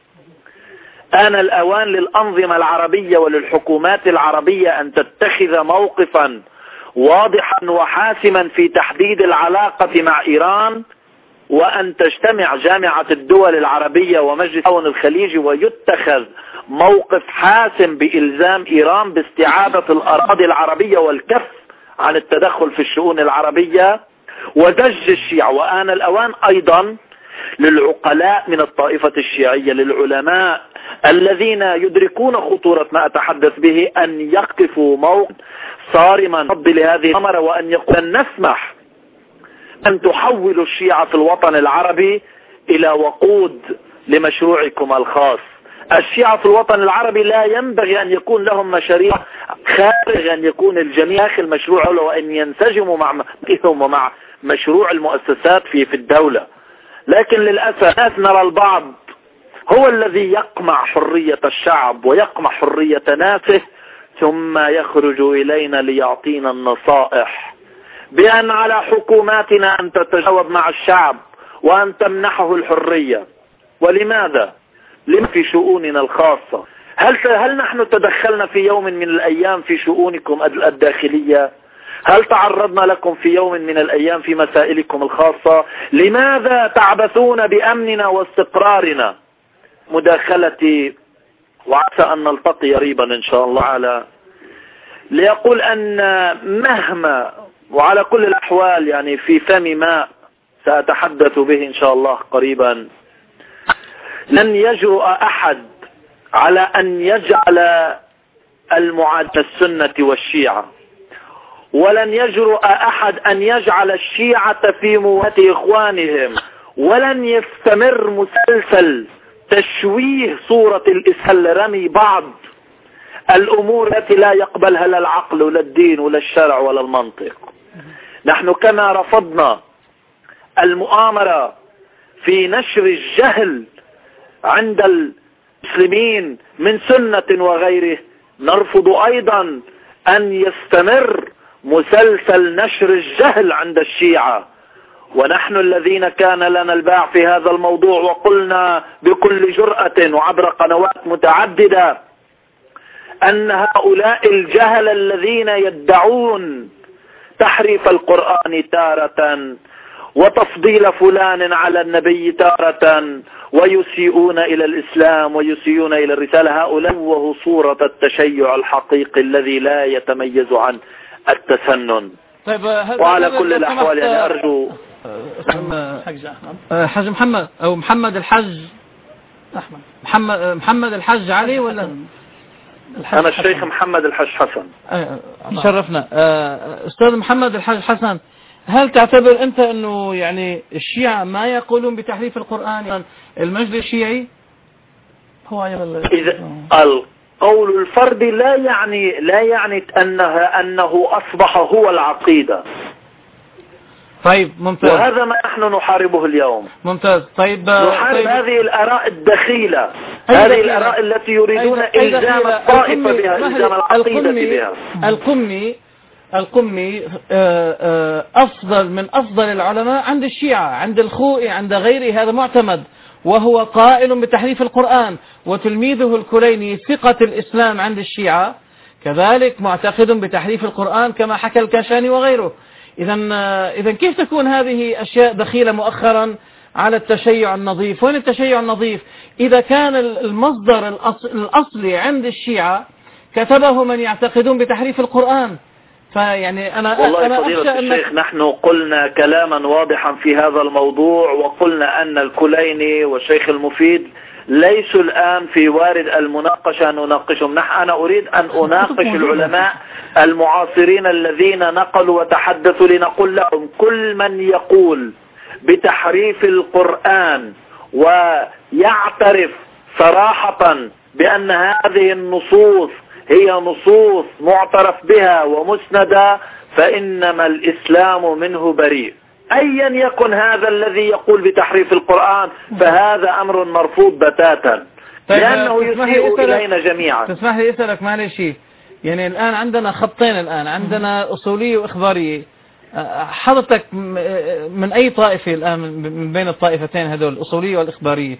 آن الأوان للأنظمة العربية وللحكومات العربية أن تتخذ موقفا واضحا وحاسما في تحديد العلاقة مع إيران، وأن تجتمع جامعة الدول العربية ومجلس التعاون الخليجي ويتخذ موقف حاسم بإلزام إيران باستعادة الأراضي العربية والكف عن التدخل في الشؤون العربية ودج الشيعة. وآن الأوان أيضا للعقلاء من الطائفة الشيعية، للعلماء الذين يدركون خطورة ما أتحدث به، أن يقفوا موقف صارما ضد لهذه الأمر، وأن يقول نسمح أن تحولوا الشيعة في الوطن العربي إلى وقود لمشروعكم الخاص. الشيعة في الوطن العربي لا ينبغي أن يكون لهم مشاريع خارج، أن يكون الجميع داخل مشروع، وأن ينسجموا مع مشروعهم ومع مشروع المؤسسات في في الدولة. لكن للأسف ناس نرى البعض هو الذي يقمع حرية الشعب ويقمع حرية ناسه، ثم يخرج إلينا ليعطينا النصائح بأن على حكوماتنا أن تتجاوب مع الشعب وأن تمنحه الحرية. ولماذا؟ لما في شؤوننا الخاصة؟ هل هل نحن تدخلنا في يوم من الأيام في شؤونكم الداخلية؟ هل تعرضنا لكم في يوم من الأيام في مسائلكم الخاصة؟ لماذا تعبثون بأمننا واستقرارنا؟ مداخلتي، وعسى أن نلتقي قريبا إن شاء الله تعالى، ليقول أن مهما وعلى كل الأحوال يعني في فم ماء سأتحدث به إن شاء الله قريبا، لن يجرؤ أحد على أن يجعل المعاداة السنة والشيعة، ولن يجرؤ أحد أن يجعل الشيعة في مواجهة إخوانهم، ولن يستمر مسلسل تشويه صورة الإسلام، رمي بعض الأمور التي لا يقبلها لا العقل ولا الدين ولا الشرع ولا المنطق. نحن كما رفضنا المؤامرة في نشر الجهل عند المسلمين من سنة وغيره، نرفض أيضا أن يستمر مسلسل نشر الجهل عند الشيعة. ونحن الذين كان لنا الباع في هذا الموضوع وقلنا بكل جرأة وعبر قنوات متعددة أن هؤلاء الجهل الذين يدعون تحريف القرآن تارة وتفضيل فلان على النبي تارة ويسيئون إلى الإسلام ويسيئون إلى الرسالة، هؤلاء وهو صورة التشيع الحقيقي الذي لا يتميز عن التسنن. طيب وعلى كل الأحوال يعني أرجو حاج محمد أو محمد الحج أحمد محمد محمد الحج علي ولا أنا الشيخ محمد الحج حسن. شرفنا. أستاذ محمد الحج حسن، هل تعتبر أنت أنه يعني الشيعة ما يقولون بتحريف القرآن المجلس الشيعي؟ هو إذا القول الفردي لا يعني لا يعني أنها أنه أصبح هو العقيدة. طيب ممتاز. وهذا ما نحن نحاربه اليوم. ممتاز. طيب نحارب طيب. هذه الآراء الدخيلة، هذه الآراء التي يريدون إلزام الطائفة بها، إلزام العقيدة بها. القمي القمي أفضل من أفضل العلماء عند الشيعة، عند الخوئي، عند غيره، هذا معتمد، وهو قائل بتحريف القرآن. وتلميذه الكليني ثقة الإسلام عند الشيعة كذلك معتقد بتحريف القرآن كما حكى الكاشاني وغيره. إذا إذا كيف تكون هذه أشياء دخيلة مؤخرا على التشيع النظيف؟ وين التشيع النظيف إذا كان المصدر الأصلي عند الشيعة كتبه من يعتقدون بتحريف القرآن؟ فيعني أنا والله أنا فضيلة الشيخ نحن قلنا كلاما واضحا في هذا الموضوع، وقلنا أن الكليني والشيخ المفيد ليسوا الآن في وارد المناقشة أن نناقشهم. نحن أنا أريد أن أناقش العلماء المعاصرين الذين نقلوا وتحدثوا لنقول لهم كل من يقول بتحريف القرآن ويعترف صراحة بأن هذه النصوص هي نصوص معترف بها ومسندة فإنما الإسلام منه بريء. أيا يكن هذا الذي يقول بتحريف القرآن فهذا أمر مرفوض بتاتا، طيب لأنه يسيء إلينا جميعا. تسمح لي أسألك معلش، يعني الآن عندنا خطين، الآن عندنا أصولية وإخبارية. حضرتك من أي طائفة الآن من بين الطائفتين هذول الأصولية والإخبارية؟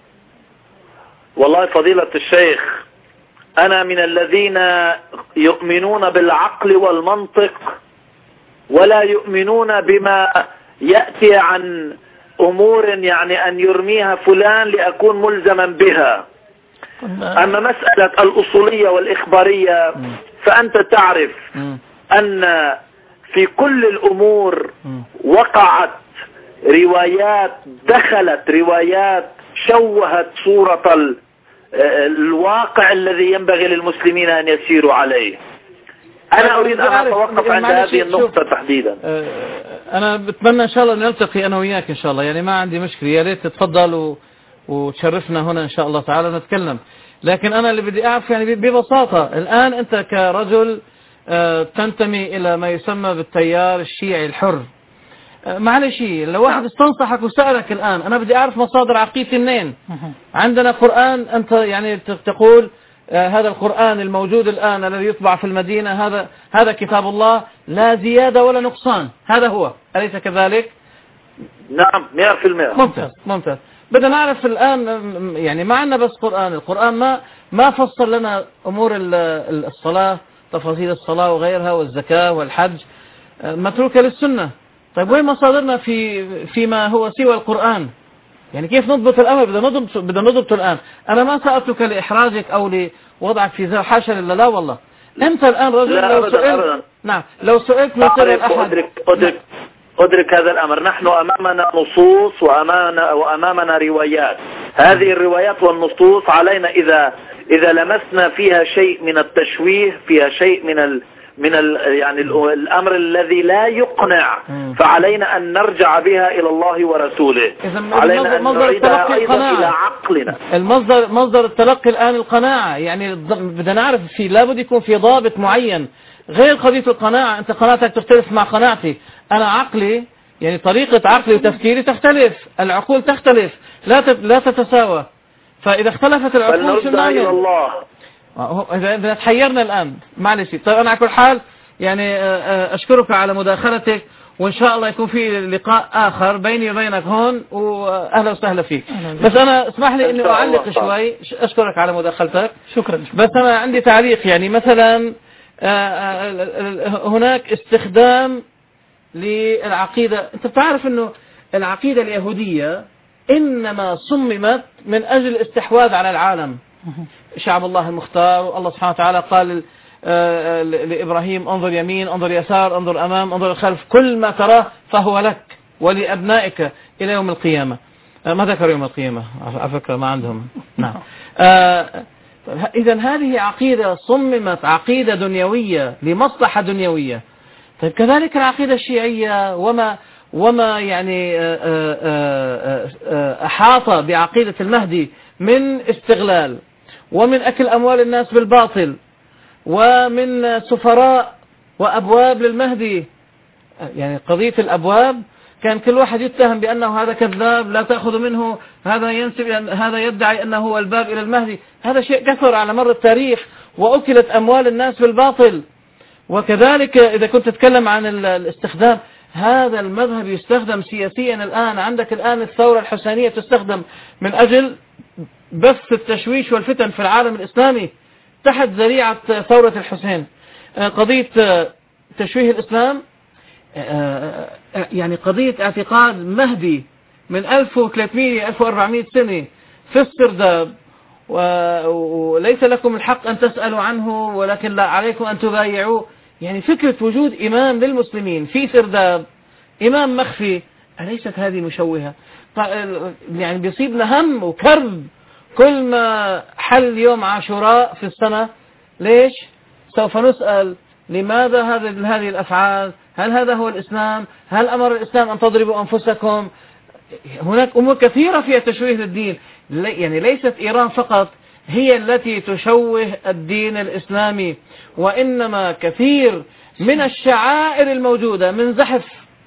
والله فضيلة الشيخ أنا من الذين يؤمنون بالعقل والمنطق ولا يؤمنون بما يأتي عن أمور يعني أن يرميها فلان لأكون ملزما بها. أما مسألة الأصولية والإخبارية فأنت تعرف أن في كل الأمور وقعت روايات، دخلت روايات شوهت صورة الواقع الذي ينبغي للمسلمين أن يسيروا عليه. أنا أريد أن أتوقف عند هذه النقطة تحديدا. أنا بتمنى إن شاء الله نلتقي أنا وياك إن شاء الله، يعني ما عندي مشكلة، يا ريت تتفضل وتشرفنا هنا إن شاء الله تعالى نتكلم. لكن أنا اللي بدي أعرف يعني ببساطة، الآن أنت كرجل تنتمي إلى ما يسمى بالتيار الشيعي الحر، معلش لو واحد استنصحك وسألك الآن أنا بدي أعرف مصادر عقيدتي منين؟ عندنا قرآن، أنت يعني تقول هذا القرآن الموجود الآن الذي يطبع في المدينة هذا هذا كتاب الله لا زيادة ولا نقصان، هذا هو، أليس كذلك؟ نعم مئة في المئة. ممتاز ممتاز. بدنا نعرف الآن يعني ما عندنا بس قرآن، القرآن ما ما فصل لنا أمور الصلاة، تفاصيل الصلاة وغيرها والزكاة والحج متروكة للسنة. طيب وين مصادرنا في فيما هو سوى القرآن؟ يعني كيف نضبط الأمر؟ بدنا نضبط بدنا نضبطه الآن. أنا ما سألتك لإحراجك أو لوضعك في زاوية، حاشا لله، لا والله. أنت الآن رجل لو سئلت نعم لو سئلت من سر الأحد أدرك أدرك أدرك هذا الأمر. نحن أمامنا نصوص وأمامنا وأمامنا روايات، هذه الروايات والنصوص علينا إذا إذا لمسنا فيها شيء من التشويه، فيها شيء من ال من يعني الأمر الذي لا يقنع، فعلينا أن نرجع بها إلى الله ورسوله. علينا أن نعيدها أيضا إلى عقلنا. المصدر مصدر التلقي الآن القناعة، يعني بدنا نعرف في لابد يكون في ضابط معين غير قضية القناعة. أنت قناعتك تختلف مع قناعتي، أنا عقلي يعني طريقة عقلي وتفكيري تختلف، العقول تختلف لا لا تتساوى. فإذا اختلفت العقول شو إلى الله. إذا تحيرنا الآن معلش. طيب أنا على كل حال يعني أشكرك على مداخلتك، وإن شاء الله يكون في لقاء آخر بيني وبينك هون، وأهلا وسهلا فيك. بس أنا اسمح لي إني أعلق شوي. أشكرك على مداخلتك. شكرا. بس أنا عندي تعليق، يعني مثلا هناك استخدام للعقيدة. أنت بتعرف إنه العقيدة اليهودية إنما صممت من أجل الاستحواذ على العالم. شعب الله المختار، الله سبحانه وتعالى قال لإبراهيم انظر يمين انظر يسار انظر أمام انظر الخلف، كل ما تراه فهو لك ولأبنائك إلى يوم القيامة. ما ذكر يوم القيامة على فكرة، ما عندهم. نعم. إذن هذه عقيدة صممت، عقيدة دنيوية لمصلحة دنيوية. طيب كذلك العقيدة الشيعية وما وما يعني أحاط بعقيدة المهدي من استغلال ومن أكل أموال الناس بالباطل ومن سفراء وأبواب للمهدي. يعني قضية الأبواب كان كل واحد يتهم بأنه هذا كذاب لا تأخذ منه، هذا ينسب هذا يدعي أنه هو الباب إلى المهدي. هذا شيء كثر على مر التاريخ، وأكلت أموال الناس بالباطل. وكذلك إذا كنت تتكلم عن الاستخدام، هذا المذهب يستخدم سياسيا الآن. عندك الآن الثورة الحسينية تستخدم من أجل بث التشويش والفتن في العالم الإسلامي تحت ذريعة ثورة الحسين. قضية تشويه الإسلام، يعني قضية اعتقاد مهدي من ألف وثلاثمئة ألف وأربعمئة سنة في السرداب، وليس لكم الحق أن تسألوا عنه ولكن لا عليكم أن تبايعوا. يعني فكرة وجود إمام للمسلمين في سرداب، إمام مخفي، أليست هذه مشوهة؟ يعني بيصيبنا هم وكرب كل ما حل يوم عاشوراء في السنة. ليش؟ سوف نسأل لماذا هذه هذه الأفعال؟ هل هذا هو الإسلام؟ هل أمر الإسلام أن تضربوا أنفسكم؟ هناك أمور كثيرة فيها تشويه للدين. يعني ليست إيران فقط هي التي تشوه الدين الإسلامي، وإنما كثير من الشعائر الموجودة من زحف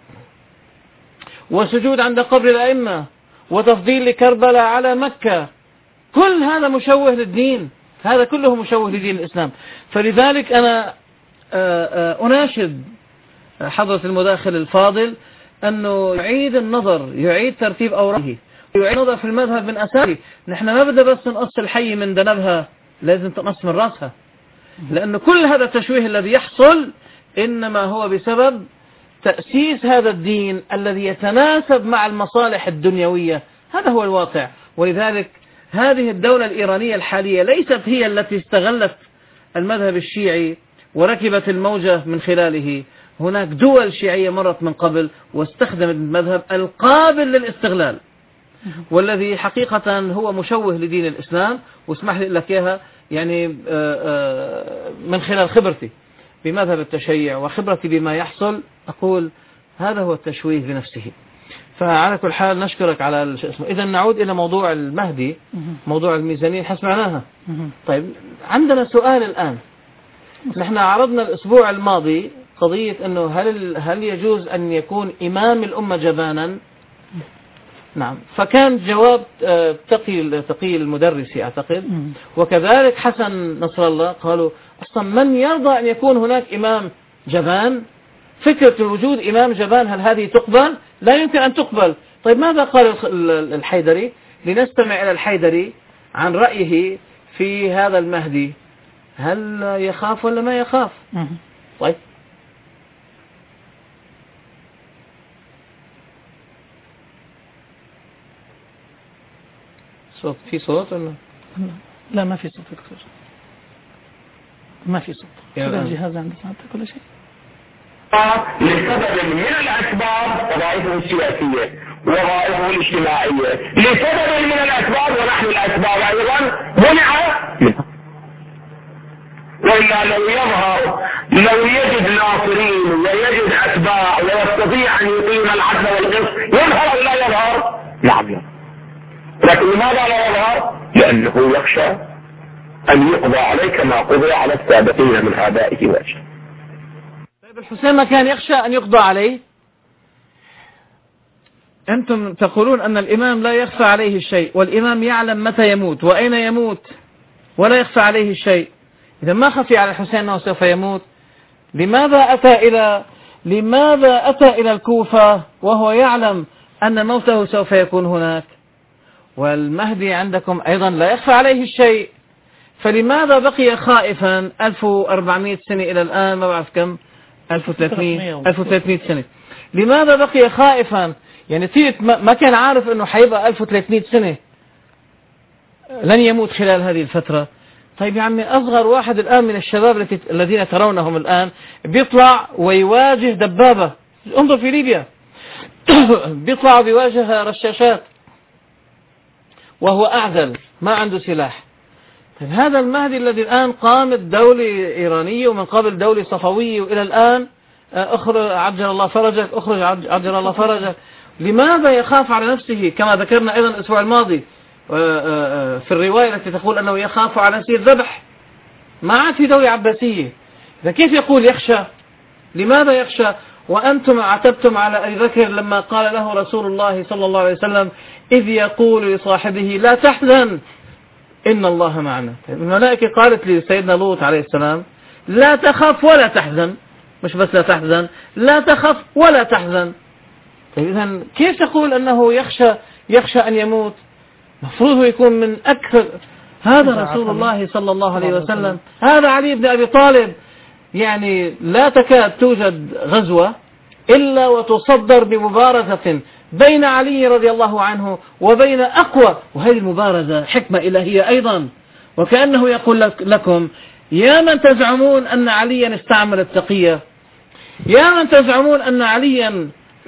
وسجود عند قبر الأئمة وتفضيل لكربلاء على مكة، كل هذا مشوه للدين، هذا كله مشوه لدين الإسلام. فلذلك أنا أناشد حضرة المداخل الفاضل أنه يعيد النظر، يعيد ترتيب أوراقه، يعيد النظر في المذهب من أساسه. نحن ما بدنا بس نقص الحي من دنبها، لازم تقص من رأسها، لأن كل هذا التشويه الذي يحصل إنما هو بسبب تأسيس هذا الدين الذي يتناسب مع المصالح الدنيوية. هذا هو الواقع. ولذلك هذه الدولة الإيرانية الحالية ليست هي التي استغلت المذهب الشيعي وركبت الموجة من خلاله. هناك دول شيعية مرت من قبل واستخدمت المذهب القابل للاستغلال، والذي حقيقة هو مشوه لدين الإسلام. واسمح لي لك إياها يعني من خلال خبرتي بمذهب التشيع وخبرتي بما يحصل، أقول هذا هو التشويه بنفسه. فعلى كل حال نشكرك على الاسم. إذا نعود إلى موضوع المهدي، موضوع الميزانية حسمعناها. طيب عندنا سؤال الآن. نحن عرضنا الأسبوع الماضي قضية أنه هل هل يجوز أن يكون إمام الأمة جبانا؟ نعم. فكان جواب تقي تقي المدرسي أعتقد، وكذلك حسن نصر الله قالوا أصلا من يرضى أن يكون هناك إمام جبان؟ فكرة وجود إمام جبان هل هذه تقبل؟ لا يمكن أن تقبل. طيب ماذا قال الحيدري؟ لنستمع إلى الحيدري عن رأيه في هذا المهدي، هل يخاف ولا ما يخاف؟ طيب صوت، في صوت ولا؟ لا ما في صوت دكتور، ما في صوت. الجهاز عند ساعتك كل شيء لسبب من الأسباب، وظائفه السياسية وظائفه الاجتماعية، لسبب من الأسباب ونحن الأسباب أيضا منع. وإلا لو يظهر لو يجد ناصرين ويجد أتباع ويستطيع أن يقيم العدل والقسط يظهر ولا يظهر؟ نعم يظهر. لكن لماذا لا يظهر؟ لأنه يخشى أن يقضى عليه كما قضي على السابقين من آبائه وأجداده. طيب الحسين ما كان يخشى أن يقضى عليه؟ أنتم تقولون أن الإمام لا يخفى عليه الشيء، والإمام يعلم متى يموت وأين يموت ولا يخفى عليه الشيء. إذا ما خفي على الحسين أنه سوف يموت، لماذا أتى إلى لماذا أتى إلى الكوفة وهو يعلم أن موته سوف يكون هناك؟ والمهدي عندكم أيضا لا يخفى عليه الشيء، فلماذا بقي خائفا ألف وأربعمائة سنة إلى الآن؟ ما بعرف كم، ألف وثلاثمائة سنة. لماذا بقي خائفا؟ يعني تيت ما كان عارف أنه حيبقى ألف وثلاثمائة سنة لن يموت خلال هذه الفترة. طيب يا عمي، أصغر واحد الآن من الشباب الذين ترونهم الآن بيطلع ويواجه دبابة. انظر في ليبيا بيطلع ويواجه رشاشات وهو أعزل ما عنده سلاح. طيب هذا المهدي الذي الآن قامت دولة إيرانية ومن قبل دولة صفوية وإلى الآن أخرج عجل الله فرجك أخرج عجل الله فرجك، لماذا يخاف على نفسه؟ كما ذكرنا أيضا الأسبوع الماضي في الرواية التي تقول أنه يخاف على نفسه الذبح. ما عاد في دولة عباسية، إذا كيف يقول يخشى؟ لماذا يخشى؟ وأنتم عتبتم على أبي بكر لما قال له رسول الله صلى الله عليه وسلم إذ يقول لصاحبه لا تحزن إن الله معنا. الملائكة قالت لسيدنا لوط عليه السلام لا تخف ولا تحزن، مش بس لا تحزن، لا تخف ولا تحزن. طيب إذن كيف تقول أنه يخشى يخشى أن يموت؟ مفروض يكون من أكثر. هذا رسول الله صلى الله عليه وسلم، هذا علي بن أبي طالب. يعني لا تكاد توجد غزوة إلا وتصدر بمبارزة بين علي رضي الله عنه وبين أقوى، وهذه المبارزة حكمة إلهية أيضا. وكأنه يقول لكم يا من تزعمون أن عليا استعمل التقية، يا من تزعمون أن عليا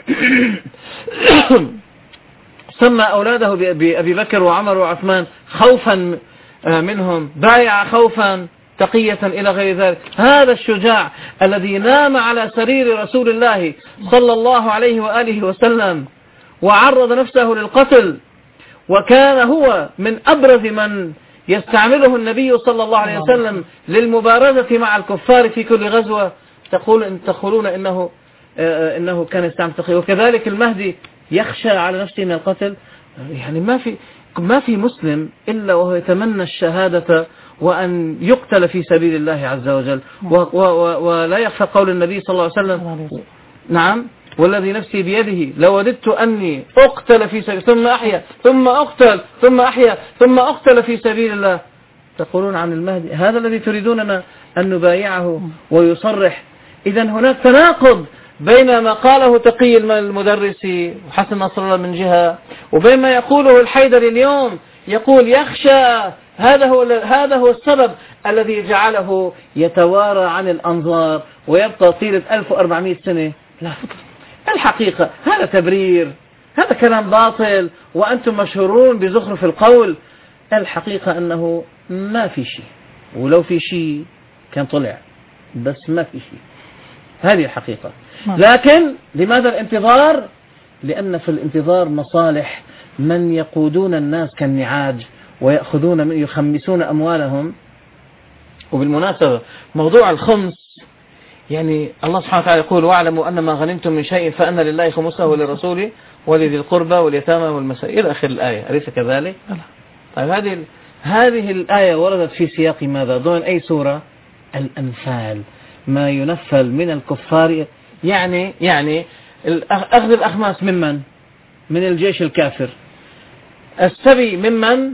سمى أولاده بأبي بكر وعمر وعثمان خوفا منهم، بايع خوفا تقية إلى غير ذلك. هذا الشجاع الذي نام على سرير رسول الله صلى الله عليه وآله وسلم وعرض نفسه للقتل، وكان هو من أبرز من يستعمله النبي صلى الله عليه وسلم للمبارزة مع الكفار في كل غزوة. تقول تقولون إنه إنه كان يستعمل التقية. وكذلك المهدي يخشى على نفسه من القتل. يعني ما في ما في مسلم إلا وهو يتمنى الشهادة وأن يقتل في سبيل الله عز وجل. و و و ولا يخفى قول النبي صلى الله عليه وسلم نعم والذي نفسي بيده لو وددت أني أقتل في سبيل ثم أحيا ثم أقتل ثم أحيا ثم أقتل في سبيل الله. تقولون عن المهدي هذا الذي تريدوننا أن نبايعه ويصرح. إذا هناك تناقض بين ما قاله تقي المدرسي وحسن نصر الله من جهة، وبين ما يقوله الحيدري اليوم يقول يخشى. هذا هو هذا هو السبب الذي جعله يتوارى عن الأنظار ويبقى طيلة ألف وأربعمائة سنة. لا، الحقيقة هذا تبرير، هذا كلام باطل، وأنتم مشهورون بزخرف القول. الحقيقة أنه ما في شيء، ولو في شيء كان طلع، بس ما في شيء. هذه الحقيقة. لكن لماذا الانتظار؟ لأن في الانتظار مصالح من يقودون الناس كالنعاج ويأخذون من يخمسون أموالهم. وبالمناسبة موضوع الخمس، يعني الله سبحانه وتعالى يقول واعلموا أن ما غنمتم من شيء فأن لله خمسه وللرسول ولذي القربى واليتامى والمساكين إلى آخر الآية، أليس كذلك؟ طيب هذه هذه الآية وردت في سياق ماذا؟ ضمن أي سورة؟ الأنفال. ما ينفل من الكفار، يعني يعني أخذ الأخماس ممن؟ من الجيش الكافر. السبي ممن؟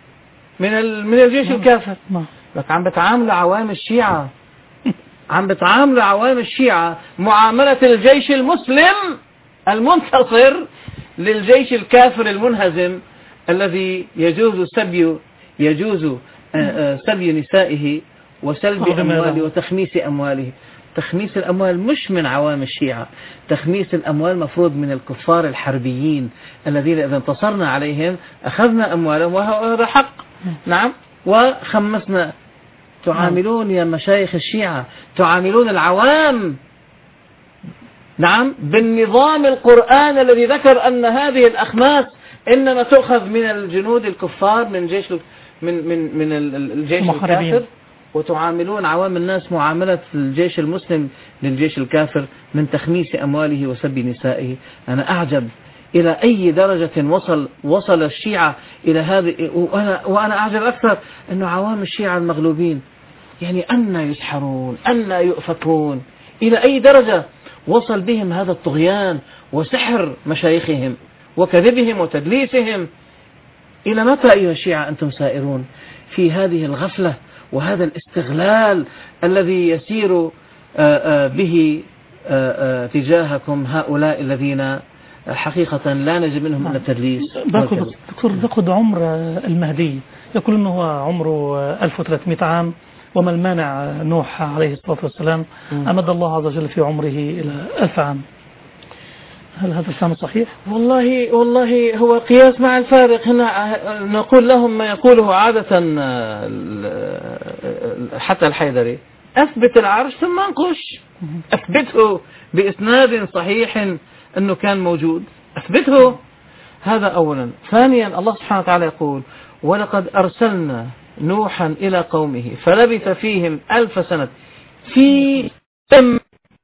من من الجيش الكافر. لك عم بتعامل عوام الشيعة، عم بتعامل عوام الشيعة معاملة الجيش المسلم المنتصر للجيش الكافر المنهزم الذي يجوز سبي يجوز سبي نسائه وسلب أمواله وتخميس أمواله. تخميس الأموال مش من عوام الشيعة، تخميس الأموال مفروض من الكفار الحربيين الذين إذا انتصرنا عليهم أخذنا أموالهم وهذا حق. نعم، وخمسنا تعاملون يا مشايخ الشيعة تعاملون العوام نعم بالنظام القرآن الذي ذكر أن هذه الأخماس إنما تؤخذ من الجنود الكفار من جيش من من من الجيش الكافر، وتعاملون عوام الناس معاملة الجيش المسلم للجيش الكافر من تخميس أمواله وسب نسائه. أنا أعجب إلى أي درجة وصل وصل الشيعة إلى هذه، وأنا, وأنا أعجب أكثر أنه عوام الشيعة المغلوبين يعني أن يسحرون أن يؤفكون، إلى أي درجة وصل بهم هذا الطغيان وسحر مشايخهم وكذبهم وتدليسهم. إلى متى أيها الشيعة أنتم سائرون في هذه الغفلة وهذا الاستغلال الذي يسير به تجاهكم هؤلاء الذين حقيقة لا نجد منهم إلا التدليس؟ دكتور باخذ عمر المهدي يقول أنه هو عمره ألف وثلاثمئة عام، وما المانع نوح عليه الصلاة والسلام أمد الله عز وجل في عمره إلى ألف عام. هل هذا الكلام صحيح؟ والله والله هو قياس مع الفارق. هنا نقول لهم ما يقوله عادة حتى الحيدري: أثبت العرش ثم انقش، أثبته بإسناد صحيح أنه كان موجود، أثبته. هذا أولا. ثانيا الله سبحانه وتعالى يقول: ولقد أرسلنا نوحا إلى قومه فلبث فيهم ألف سنة في تم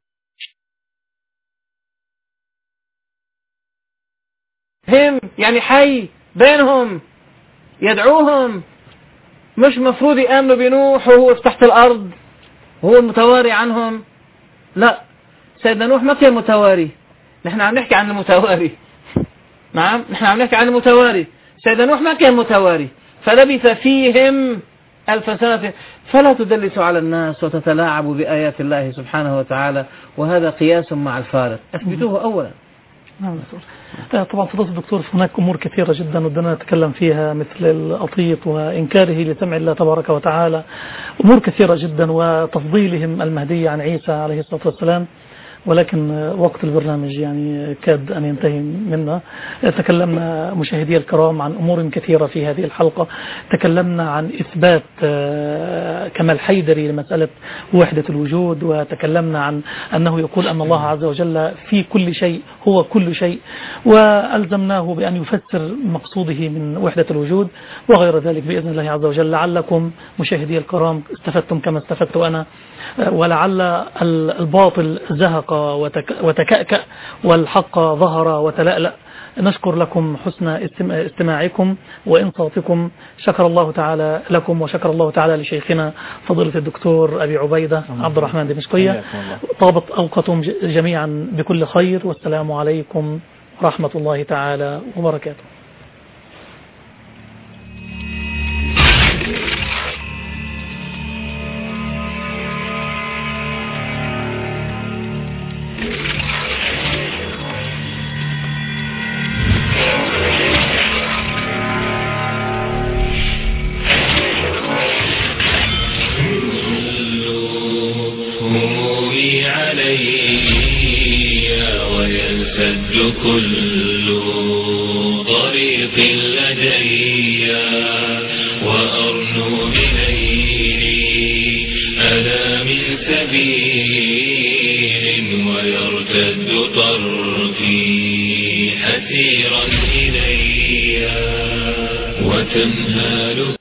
هم يعني حي بينهم يدعوهم. مش مفروض يآمنوا بنوح وهو في تحت الأرض وهو المتواري عنهم؟ لا، سيدنا نوح ما كان متواري، نحن عم نحكي عن المتواري. نعم نحن عم نحكي عن المتواري. سيدنا نوح ما كان متواري، فلبث فيهم ألف سنة. فلا تدلسوا على الناس وتتلاعبوا بآيات الله سبحانه وتعالى، وهذا قياس مع الفارق. أثبتوه أولا. نعم دكتور. طبعا فضيلة الدكتور هناك أمور كثيرة جدا ودنا نتكلم فيها، مثل الأطيط وإنكاره لسمع الله تبارك وتعالى، أمور كثيرة جدا، وتفضيلهم المهدي عن عيسى عليه الصلاة والسلام، ولكن وقت البرنامج يعني كاد أن ينتهي منا. تكلمنا مشاهدي الكرام عن أمور كثيرة في هذه الحلقة. تكلمنا عن إثبات كمال حيدري لمسألة وحدة الوجود، وتكلمنا عن أنه يقول أن الله عز وجل في كل شيء هو كل شيء، وألزمناه بأن يفسر مقصوده من وحدة الوجود وغير ذلك بإذن الله عز وجل. لعلكم مشاهدي الكرام استفدتم كما استفدت أنا، ولعل الباطل زهق وتكأكأ والحق ظهر وتلألأ. نشكر لكم حسن استماعكم وإنصاتكم. شكر الله تعالى لكم، وشكر الله تعالى لشيخنا فضيلة الدكتور أبي عبيدة عبد الرحمن دمشقية. طابت أوقاتهم جميعا بكل خير، والسلام عليكم ورحمة الله تعالى وبركاته. كل طريق لدي وأرنو بليلي ألا من سبيل ويرتد طرفي حسيرا إلي وتنهال